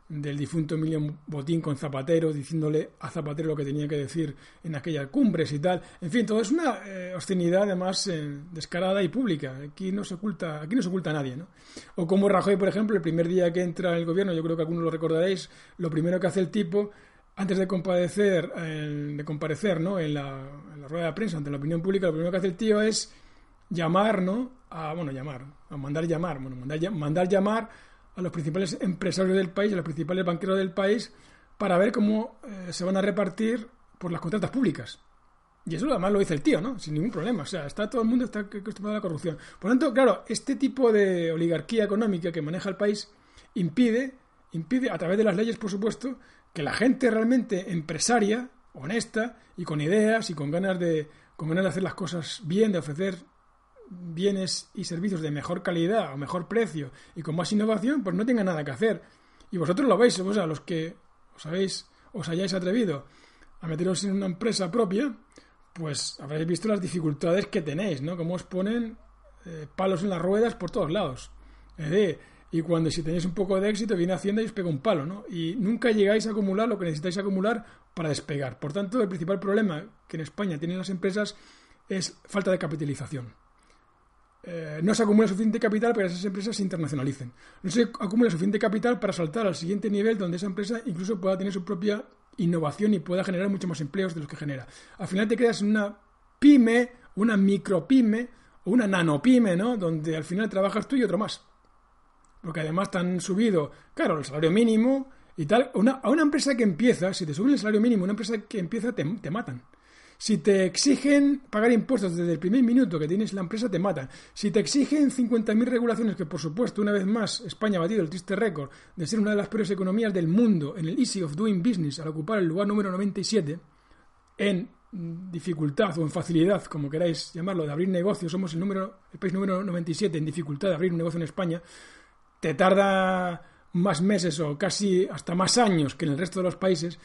del difunto Emilio Botín con Zapatero, diciéndole a Zapatero lo que tenía que decir en aquellas cumbres y tal. En fin, todo es una obscenidad además descarada y pública. Aquí no se oculta a nadie, ¿no? O como Rajoy, por ejemplo, el primer día que entra en el gobierno, yo creo que algunos lo recordaréis, lo primero que hace el tipo, antes de comparecer, ¿no? en la rueda de prensa ante la opinión pública, lo primero que hace el tío es llamar, ¿no? Mandar llamar a los principales empresarios del país, a los principales banqueros del país, para ver cómo se van a repartir por las contratas públicas. Y eso además lo dice el tío, ¿no? Sin ningún problema. O sea, todo el mundo está acostumbrado a la corrupción. Por lo tanto, claro, este tipo de oligarquía económica que maneja el país impide, a través de las leyes, por supuesto, que la gente realmente empresaria, honesta y con ideas y con ganas de hacer las cosas bien, de ofrecer bienes y servicios de mejor calidad o mejor precio y con más innovación, pues no tenga nada que hacer. Y vosotros lo veis, o sea, los que os hayáis atrevido a meteros en una empresa propia, pues habréis visto las dificultades que tenéis, ¿no? Cómo os ponen palos en las ruedas por todos lados. Y cuando si tenéis un poco de éxito viene Hacienda y os pega un palo, ¿no? Y nunca llegáis a acumular lo que necesitáis acumular para despegar. Por tanto, el principal problema que en España tienen las empresas es falta de capitalización. No se acumula suficiente capital para que esas empresas se internacionalicen. No se acumula suficiente capital para saltar al siguiente nivel donde esa empresa incluso pueda tener su propia innovación y pueda generar mucho más empleos de los que genera. Al final te quedas en una pyme, una micropyme o una nanopyme, ¿no? Donde al final trabajas tú y otro más. Porque además te han subido, claro, el salario mínimo y tal. A una empresa que empieza, si te suben el salario mínimo, una empresa que empieza te matan. Si te exigen pagar impuestos desde el primer minuto que tienes la empresa, te matan. Si te exigen 50.000 regulaciones, que por supuesto, una vez más, España ha batido el triste récord de ser una de las peores economías del mundo en el Easy of Doing Business, al ocupar el lugar número 97, en dificultad o en facilidad, como queráis llamarlo, de abrir negocios, somos el país número 97 en dificultad de abrir un negocio en España, te tarda más meses o casi hasta más años que en el resto de los países.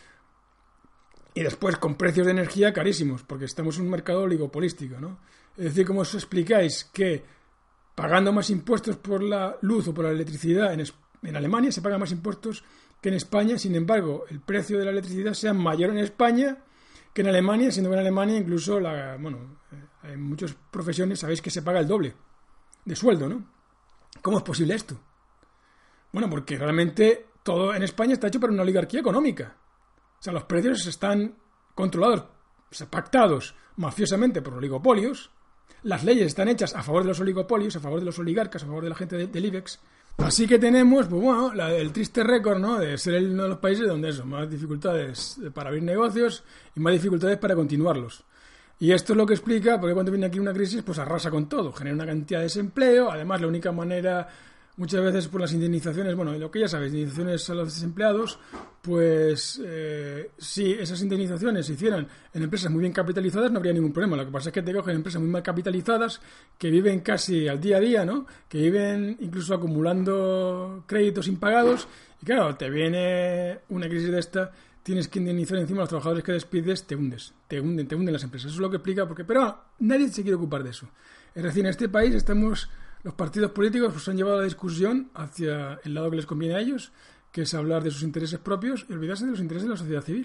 Y después con precios de energía carísimos, porque estamos en un mercado oligopolístico, ¿no? Es decir, ¿cómo os explicáis que pagando más impuestos por la luz o por la electricidad en Alemania se pagan más impuestos que en España? Sin embargo, el precio de la electricidad sea mayor en España que en Alemania, siendo que en Alemania incluso, en muchas profesiones sabéis que se paga el doble de sueldo, ¿no? ¿Cómo es posible esto? Bueno, porque realmente todo en España está hecho por una oligarquía económica. O sea, los precios están controlados, o sea, pactados mafiosamente por oligopolios. Las leyes están hechas a favor de los oligopolios, a favor de los oligarcas, a favor de la gente del IBEX. Así que tenemos, pues bueno, el triste récord, ¿no? De ser uno de los países donde eso, más dificultades para abrir negocios y más dificultades para continuarlos. Y esto es lo que explica porque cuando viene aquí una crisis, pues arrasa con todo, genera una cantidad de desempleo. Además, la única manera, muchas veces por las indemnizaciones, bueno, lo que ya sabéis, indemnizaciones a los desempleados, pues si esas indemnizaciones se hicieran en empresas muy bien capitalizadas no habría ningún problema. Lo que pasa es que te cogen empresas muy mal capitalizadas que viven casi al día a día, ¿no? Que viven incluso acumulando créditos impagados y claro, te viene una crisis de esta, tienes que indemnizar encima a los trabajadores que despides, te hunden las empresas. Eso es lo que explica, pero nadie se quiere ocupar de eso. Es decir, en este país los partidos políticos pues han llevado la discusión hacia el lado que les conviene a ellos, que es hablar de sus intereses propios y olvidarse de los intereses de la sociedad civil.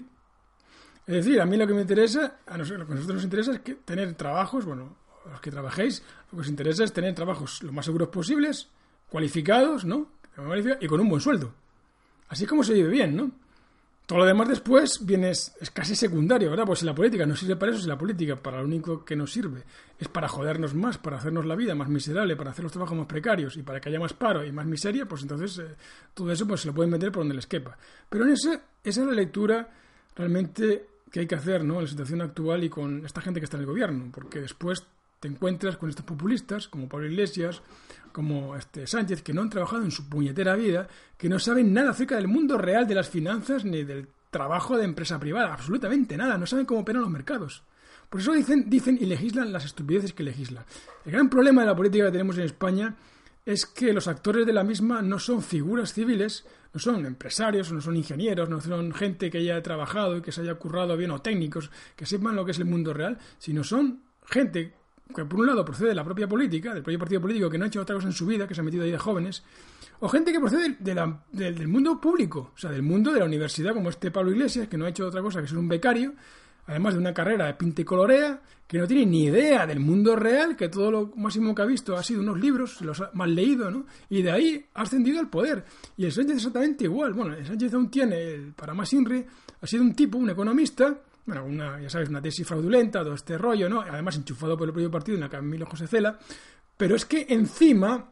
Es decir, a mí lo que me interesa, lo que a nosotros nos interesa es tener trabajos, bueno, los que trabajéis, lo que os interesa es tener trabajos lo más seguros posibles, cualificados, ¿no? Y con un buen sueldo. Así como se vive bien, ¿no? Todo lo demás después es casi secundario, ¿verdad? Pues si la política no sirve para eso, si la política para lo único que nos sirve es para jodernos más, para hacernos la vida más miserable, para hacer los trabajos más precarios y para que haya más paro y más miseria, pues entonces todo eso pues se lo pueden meter por donde les quepa. Pero esa es la lectura realmente que hay que hacer, ¿no? En la situación actual y con esta gente que está en el gobierno, porque después te encuentras con estos populistas como Pablo Iglesias, como Sánchez, que no han trabajado en su puñetera vida, que no saben nada acerca del mundo real de las finanzas ni del trabajo de empresa privada, absolutamente nada, no saben cómo operan los mercados. Por eso dicen y legislan las estupideces que legislan. El gran problema de la política que tenemos en España es que los actores de la misma no son figuras civiles, no son empresarios, no son ingenieros, no son gente que haya trabajado y que se haya currado bien o técnicos, que sepan lo que es el mundo real, sino son gente que por un lado procede de la propia política, del propio partido político que no ha hecho otra cosa en su vida, que se ha metido ahí de jóvenes, o gente que procede del mundo público, o sea, del mundo de la universidad, como este Pablo Iglesias, que no ha hecho otra cosa que ser un becario, además de una carrera de pinta y colorea, que no tiene ni idea del mundo real, que todo lo máximo que ha visto ha sido unos libros, los ha mal leído, ¿no? Y de ahí ha ascendido al poder. Y el Sánchez exactamente igual. Bueno, el Sánchez aún tiene, para más INRI, ha sido un tipo, un economista, bueno, ya sabes, una tesis fraudulenta, todo este rollo, ¿no? Además enchufado por el propio partido en la Camilo José Cela. Pero es que encima,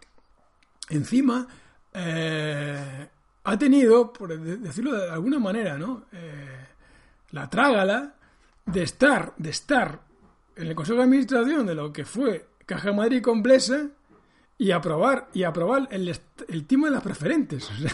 ha tenido, por decirlo de alguna manera, ¿no? La trágala de estar en el Consejo de Administración de lo que fue Caja Madrid con Blesa y aprobar el timo de las preferentes. O sea,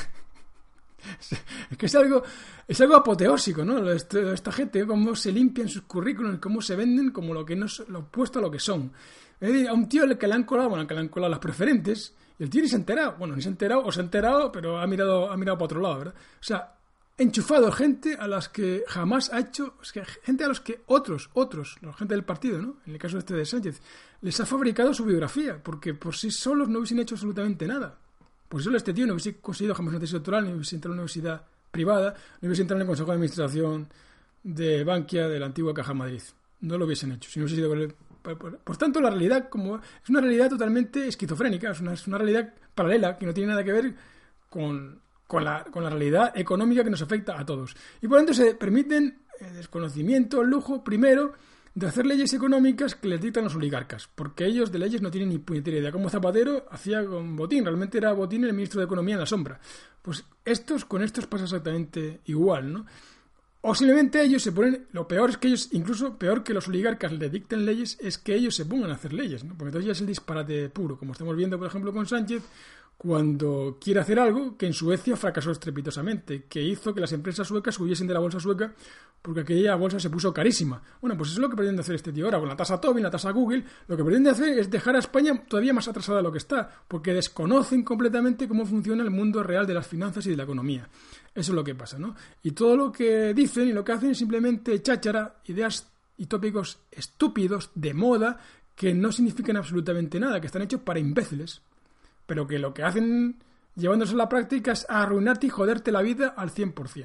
es que es algo apoteósico, ¿no? Esta gente, cómo se limpian sus currículums, cómo se venden como lo opuesto a lo que son. A un tío que le han colado las preferentes, y el tío ni se ha enterado. Bueno, ni se ha enterado, o se ha enterado, pero ha mirado para otro lado, ¿verdad? O sea, enchufado gente a las que jamás ha hecho, gente a los que otros, la gente del partido, ¿no? En el caso de Sánchez, les ha fabricado su biografía, porque por sí solos no hubiesen hecho absolutamente nada. Por solo este tío no hubiese conseguido jamás una tesis doctoral, ni hubiese entrado en una universidad privada, ni hubiese entrado en el Consejo de Administración de Bankia de la antigua Caja Madrid. No lo hubiesen hecho. Si no hubiese sido por tanto, la realidad es una realidad totalmente esquizofrénica, es una realidad paralela que no tiene nada que ver con la realidad económica que nos afecta a todos. Y por lo tanto se permiten el desconocimiento, el lujo, primero, de hacer leyes económicas que les dictan los oligarcas, porque ellos de leyes no tienen ni puñetera idea. Como Zapatero hacía con Botín, realmente era Botín el ministro de Economía en la sombra. Pues con estos pasa exactamente igual, ¿no? O simplemente ellos se ponen... Lo peor es que ellos, incluso peor que los oligarcas les dicten leyes, es que ellos se pongan a hacer leyes, ¿no? Porque entonces ya es el disparate puro, como estamos viendo, por ejemplo, con Sánchez, cuando quiere hacer algo que en Suecia fracasó estrepitosamente, que hizo que las empresas suecas huyesen de la bolsa sueca porque aquella bolsa se puso carísima. Bueno, pues eso es lo que pretende hacer este tío ahora, con la tasa Tobin, la tasa Google. Lo que pretende hacer es dejar a España todavía más atrasada de lo que está, porque desconocen completamente cómo funciona el mundo real de las finanzas y de la economía. Eso es lo que pasa, ¿no? Y todo lo que dicen y lo que hacen es simplemente cháchara, ideas y tópicos estúpidos, de moda, que no significan absolutamente nada, que están hechos para imbéciles, pero que lo que hacen llevándose a la práctica es arruinarte y joderte la vida al 100%.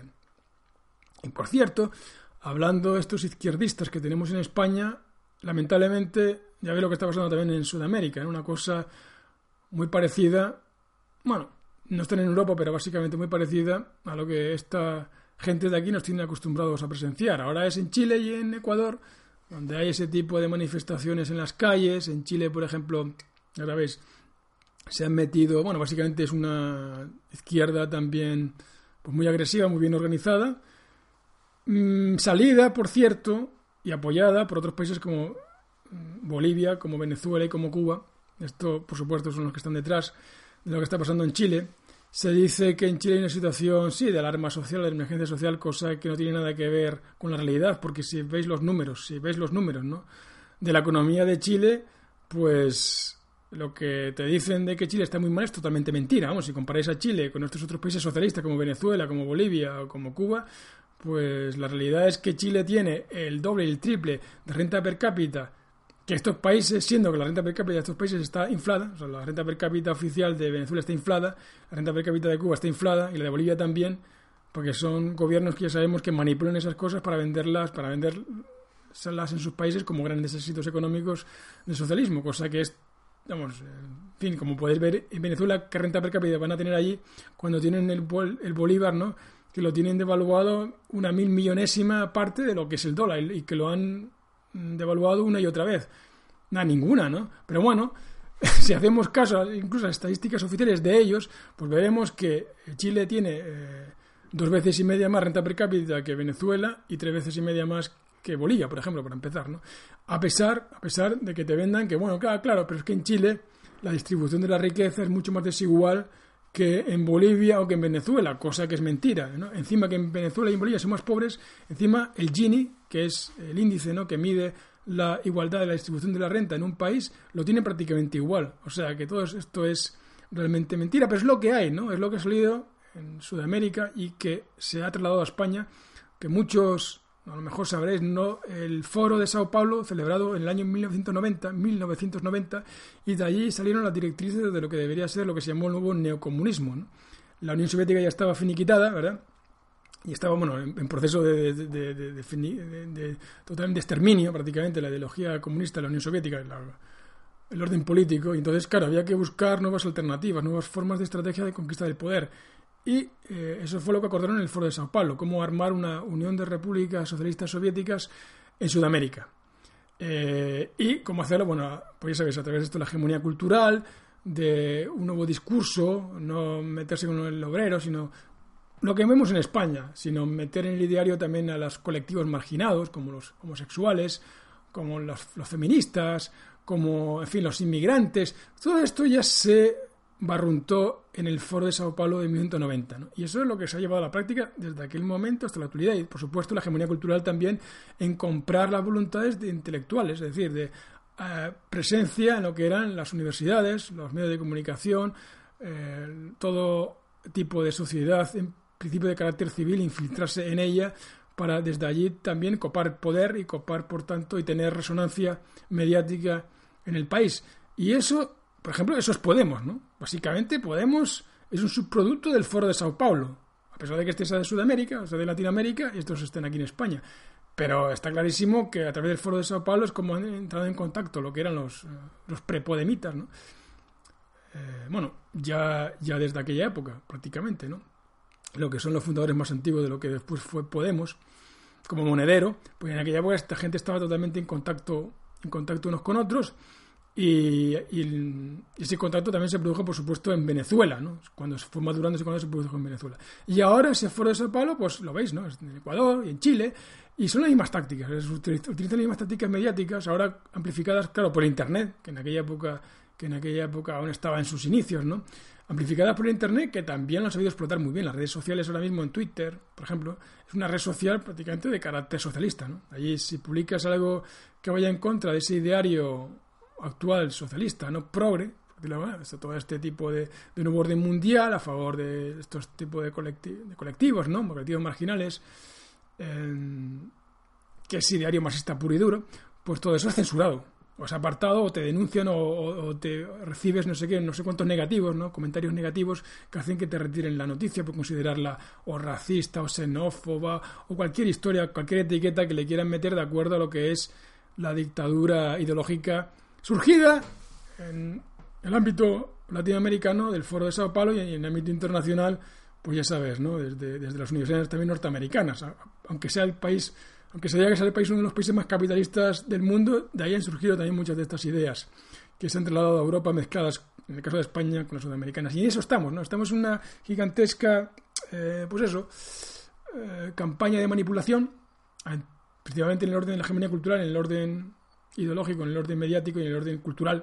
Y por cierto, hablando de estos izquierdistas que tenemos en España, lamentablemente, ya ve lo que está pasando también en Sudamérica, ¿no? Una cosa muy parecida, bueno, no están en Europa, pero básicamente muy parecida a lo que esta gente de aquí nos tiene acostumbrados a presenciar. Ahora es en Chile y en Ecuador, donde hay ese tipo de manifestaciones en las calles. En Chile, por ejemplo, ahora veis, se han metido, bueno, básicamente es una izquierda también pues muy agresiva, muy bien organizada, salida, por cierto, y apoyada por otros países como Bolivia, como Venezuela y como Cuba. Esto, por supuesto, son los que están detrás de lo que está pasando en Chile. Se dice que en Chile hay una situación, sí, de alarma social, de emergencia social, cosa que no tiene nada que ver con la realidad, porque si veis los números, ¿no?, de la economía de Chile, pues lo que te dicen de que Chile está muy mal es totalmente mentira. Vamos, si comparáis a Chile con estos otros países socialistas como Venezuela, como Bolivia o como Cuba, pues la realidad es que Chile tiene el doble y el triple de renta per cápita que estos países, siendo que la renta per cápita de estos países está inflada. O sea, la renta per cápita oficial de Venezuela está inflada, la renta per cápita de Cuba está inflada y la de Bolivia también, porque son gobiernos que ya sabemos que manipulan esas cosas para venderlas en sus países como grandes éxitos económicos del socialismo, cosa que es, vamos, en fin, como podéis ver en Venezuela, qué renta per cápita van a tener allí cuando tienen el bolívar, ¿no?, que lo tienen devaluado una 1000.000.000ésima parte de lo que es el dólar y que lo han devaluado una y otra vez. Ninguna, ¿no? Pero bueno, si hacemos caso incluso a las estadísticas oficiales de ellos, pues veremos que Chile tiene 2 veces y media más renta per cápita que Venezuela y 3 veces y media más que Bolivia, por ejemplo, para empezar, ¿no? A pesar de que te vendan que, bueno, claro, pero es que en Chile la distribución de la riqueza es mucho más desigual que en Bolivia o que en Venezuela, cosa que es mentira, ¿no? Encima que en Venezuela y en Bolivia son más pobres, encima el Gini, que es el índice, ¿no?, que mide la igualdad de la distribución de la renta en un país, lo tiene prácticamente igual. O sea que todo esto es realmente mentira, pero es lo que hay, ¿no? Es lo que ha salido en Sudamérica y que se ha trasladado a España, que muchos a lo mejor sabréis, ¿no?, el Foro de Sao Paulo, celebrado en el año 1990, y de allí salieron las directrices de lo que debería ser lo que se llamó el nuevo neocomunismo, ¿no? La Unión Soviética ya estaba finiquitada, ¿verdad?, y estaba, bueno, en proceso de totalmente exterminio, prácticamente, la ideología comunista de la Unión Soviética, el orden político, y entonces, claro, había que buscar nuevas alternativas, nuevas formas de estrategia de conquista del poder. Y eso fue lo que acordaron en el Foro de Sao Paulo, cómo armar una unión de repúblicas socialistas soviéticas en Sudamérica. Y cómo hacerlo, bueno, pues ya sabéis, a través de esto, la hegemonía cultural, de un nuevo discurso, no meterse con el obrero, sino lo que vemos en España, sino meter en el ideario también a los colectivos marginados, como los homosexuales, como los feministas, como, en fin, los inmigrantes. Todo esto ya se barruntó en el Foro de Sao Paulo de 1990, ¿no? Y eso es lo que se ha llevado a la práctica desde aquel momento hasta la actualidad. Y, por supuesto, la hegemonía cultural también en comprar las voluntades de intelectuales, es decir, de presencia en lo que eran las universidades, los medios de comunicación, todo tipo de sociedad, en principio de carácter civil, infiltrarse en ella para desde allí también copar poder y copar, por tanto, y tener resonancia mediática en el país. Y eso, por ejemplo, eso es Podemos, ¿no? Básicamente Podemos es un subproducto del Foro de Sao Paulo, a pesar de que este sea de Sudamérica, o sea, de Latinoamérica, y estos estén aquí en España. Pero está clarísimo que a través del Foro de Sao Paulo es como han entrado en contacto lo que eran los prepodemitas, ¿no? Bueno, ya desde aquella época, prácticamente, ¿no? Lo que son los fundadores más antiguos de lo que después fue Podemos, como Monedero, pues en aquella época esta gente estaba totalmente en contacto unos con otros, y ese contacto también se produjo, por supuesto, en Venezuela, ¿no? Cuando se fue madurando ese contacto se produjo en Venezuela. Y ahora ese Foro de Sao Paulo, pues lo veis, ¿no? Es en Ecuador y en Chile, y son las mismas tácticas, utilizan las mismas tácticas mediáticas, ahora amplificadas, claro, por Internet, que en aquella época aún estaba en sus inicios, ¿no? Amplificadas por Internet, que también lo han sabido explotar muy bien. Las redes sociales ahora mismo, en Twitter, por ejemplo, es una red social prácticamente de carácter socialista, ¿no? Allí, si publicas algo que vaya en contra de ese ideario actual socialista, no progre, todo este tipo de nuevo orden mundial a favor de estos tipos de colectivos, ¿no? Colectivos marginales, que es ideario marxista puro y duro, pues todo eso es censurado, o es apartado, o te denuncian, o te recibes no sé cuántos negativos, ¿no? Comentarios negativos que hacen que te retiren la noticia por considerarla o racista o xenófoba o cualquier historia, cualquier etiqueta que le quieran meter de acuerdo a lo que es la dictadura ideológica surgida en el ámbito latinoamericano del Foro de Sao Paulo, y en el ámbito internacional, pues ya sabes, ¿no? Desde las universidades también norteamericanas, aunque se diga que sea el país uno de los países más capitalistas del mundo, de ahí han surgido también muchas de estas ideas que se han trasladado a Europa mezcladas, en el caso de España, con las sudamericanas. Y en eso estamos, ¿no? Estamos en una gigantesca, campaña de manipulación, principalmente en el orden de la hegemonía cultural, en el orden ideológico, en el orden mediático y en el orden cultural.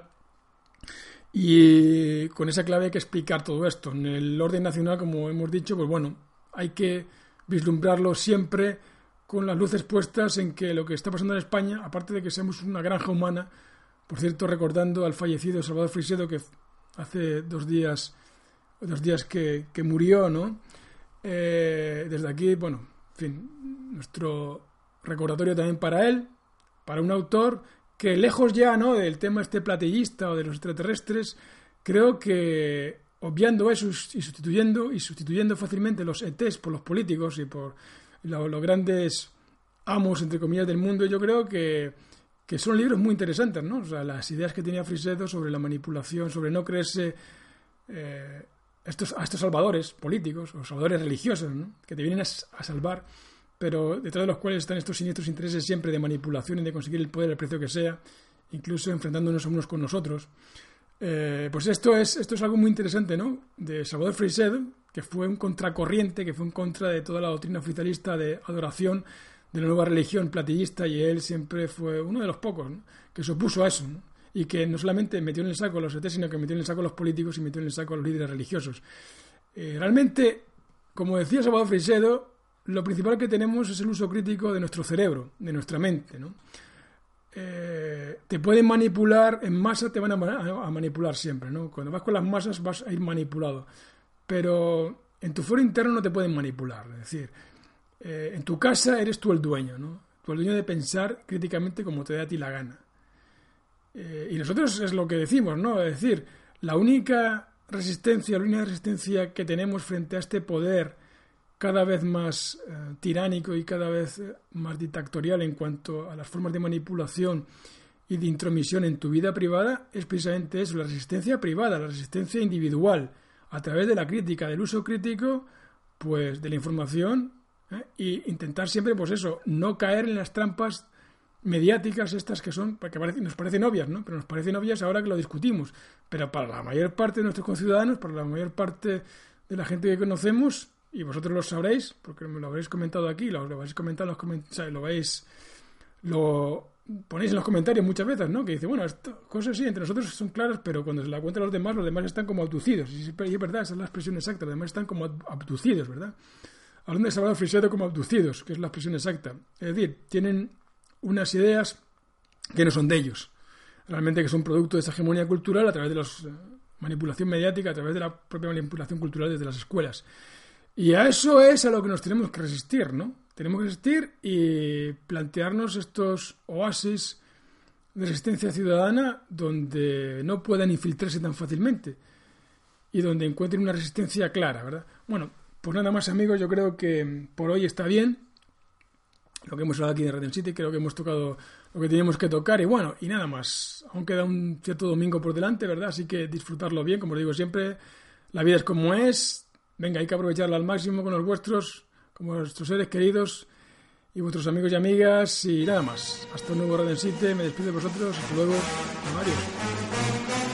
Y con esa clave hay que explicar todo esto. En el orden nacional, como hemos dicho, pues bueno, hay que vislumbrarlo siempre con las luces puestas en que lo que está pasando en España, aparte de que seamos una granja humana, por cierto, recordando al fallecido Salvador Freixedo, que hace dos días que murió, ¿no? Desde aquí, bueno, en fin, nuestro recordatorio también para él, para un autor que, lejos ya, ¿no?, del tema platillista o de los extraterrestres, creo que obviando eso y sustituyendo fácilmente los ETs por los políticos y por los grandes amos, entre comillas, del mundo, yo creo que son libros muy interesantes, ¿no? O sea, las ideas que tenía Freixedo sobre la manipulación, sobre no creerse a estos salvadores políticos o salvadores religiosos, ¿no?, que te vienen a salvar, pero detrás de los cuales están estos siniestros intereses siempre de manipulación y de conseguir el poder al precio que sea, incluso enfrentándonos unos con nosotros. Pues esto es algo muy interesante, ¿no?, de Salvador Freixedo, que fue un contracorriente, que fue en contra de toda la doctrina oficialista de adoración de la nueva religión platillista, y él siempre fue uno de los pocos, ¿no?, que se opuso a eso, ¿no?, y que no solamente metió en el saco a los ET, sino que metió en el saco a los políticos y metió en el saco a los líderes religiosos. Realmente, como decía Salvador Freixedo, lo principal que tenemos es el uso crítico de nuestro cerebro, de nuestra mente, ¿no? Te pueden manipular en masa, te van a manipular siempre, ¿no? Cuando vas con las masas vas a ir manipulado, pero en tu foro interno no te pueden manipular. Es decir, en tu casa eres tú el dueño, ¿no? Tú el dueño de pensar críticamente como te dé a ti la gana. Y nosotros es lo que decimos, ¿no? Es decir, la única resistencia que tenemos frente a este poder cada vez más tiránico y cada vez más dictatorial en cuanto a las formas de manipulación y de intromisión en tu vida privada es precisamente eso, la resistencia privada, la resistencia individual, a través de la crítica, del uso crítico, pues de la información, y intentar siempre, pues eso, no caer en las trampas mediáticas estas que son, porque nos parecen obvias, ¿no? Pero nos parecen obvias ahora que lo discutimos, pero para la mayor parte de nuestros conciudadanos, para la mayor parte de la gente que conocemos, y vosotros lo sabréis, porque me lo habréis comentado aquí, lo habéis comentado en los comentarios, lo ponéis en los comentarios muchas veces, ¿no? Que dice, bueno, estas cosas sí, entre nosotros son claras, pero cuando se la cuentan los demás están como abducidos. Y es verdad, esa es la expresión exacta, los demás están como abducidos, ¿verdad? Hablando de Salvador Freixedo como abducidos, que es la expresión exacta. Es decir, tienen unas ideas que no son de ellos, realmente que son producto de esa hegemonía cultural a través de la manipulación mediática, a través de la propia manipulación cultural desde las escuelas. Y a eso es a lo que nos tenemos que resistir, ¿no? Tenemos que resistir y plantearnos estos oasis de resistencia ciudadana donde no puedan infiltrarse tan fácilmente y donde encuentren una resistencia clara, ¿verdad? Bueno, pues nada más, amigos, yo creo que por hoy está bien lo que hemos hablado aquí de Radio City, creo que hemos tocado lo que teníamos que tocar y bueno, y nada más. Aún queda un cierto domingo por delante, ¿verdad? Así que disfrutarlo bien, como os digo siempre, la vida es como es. Venga, hay que aprovecharla al máximo con los vuestros, como vuestros seres queridos y vuestros amigos y amigas. Y nada más. Hasta un nuevo Radio City. Me despido de vosotros. Hasta luego. Adiós.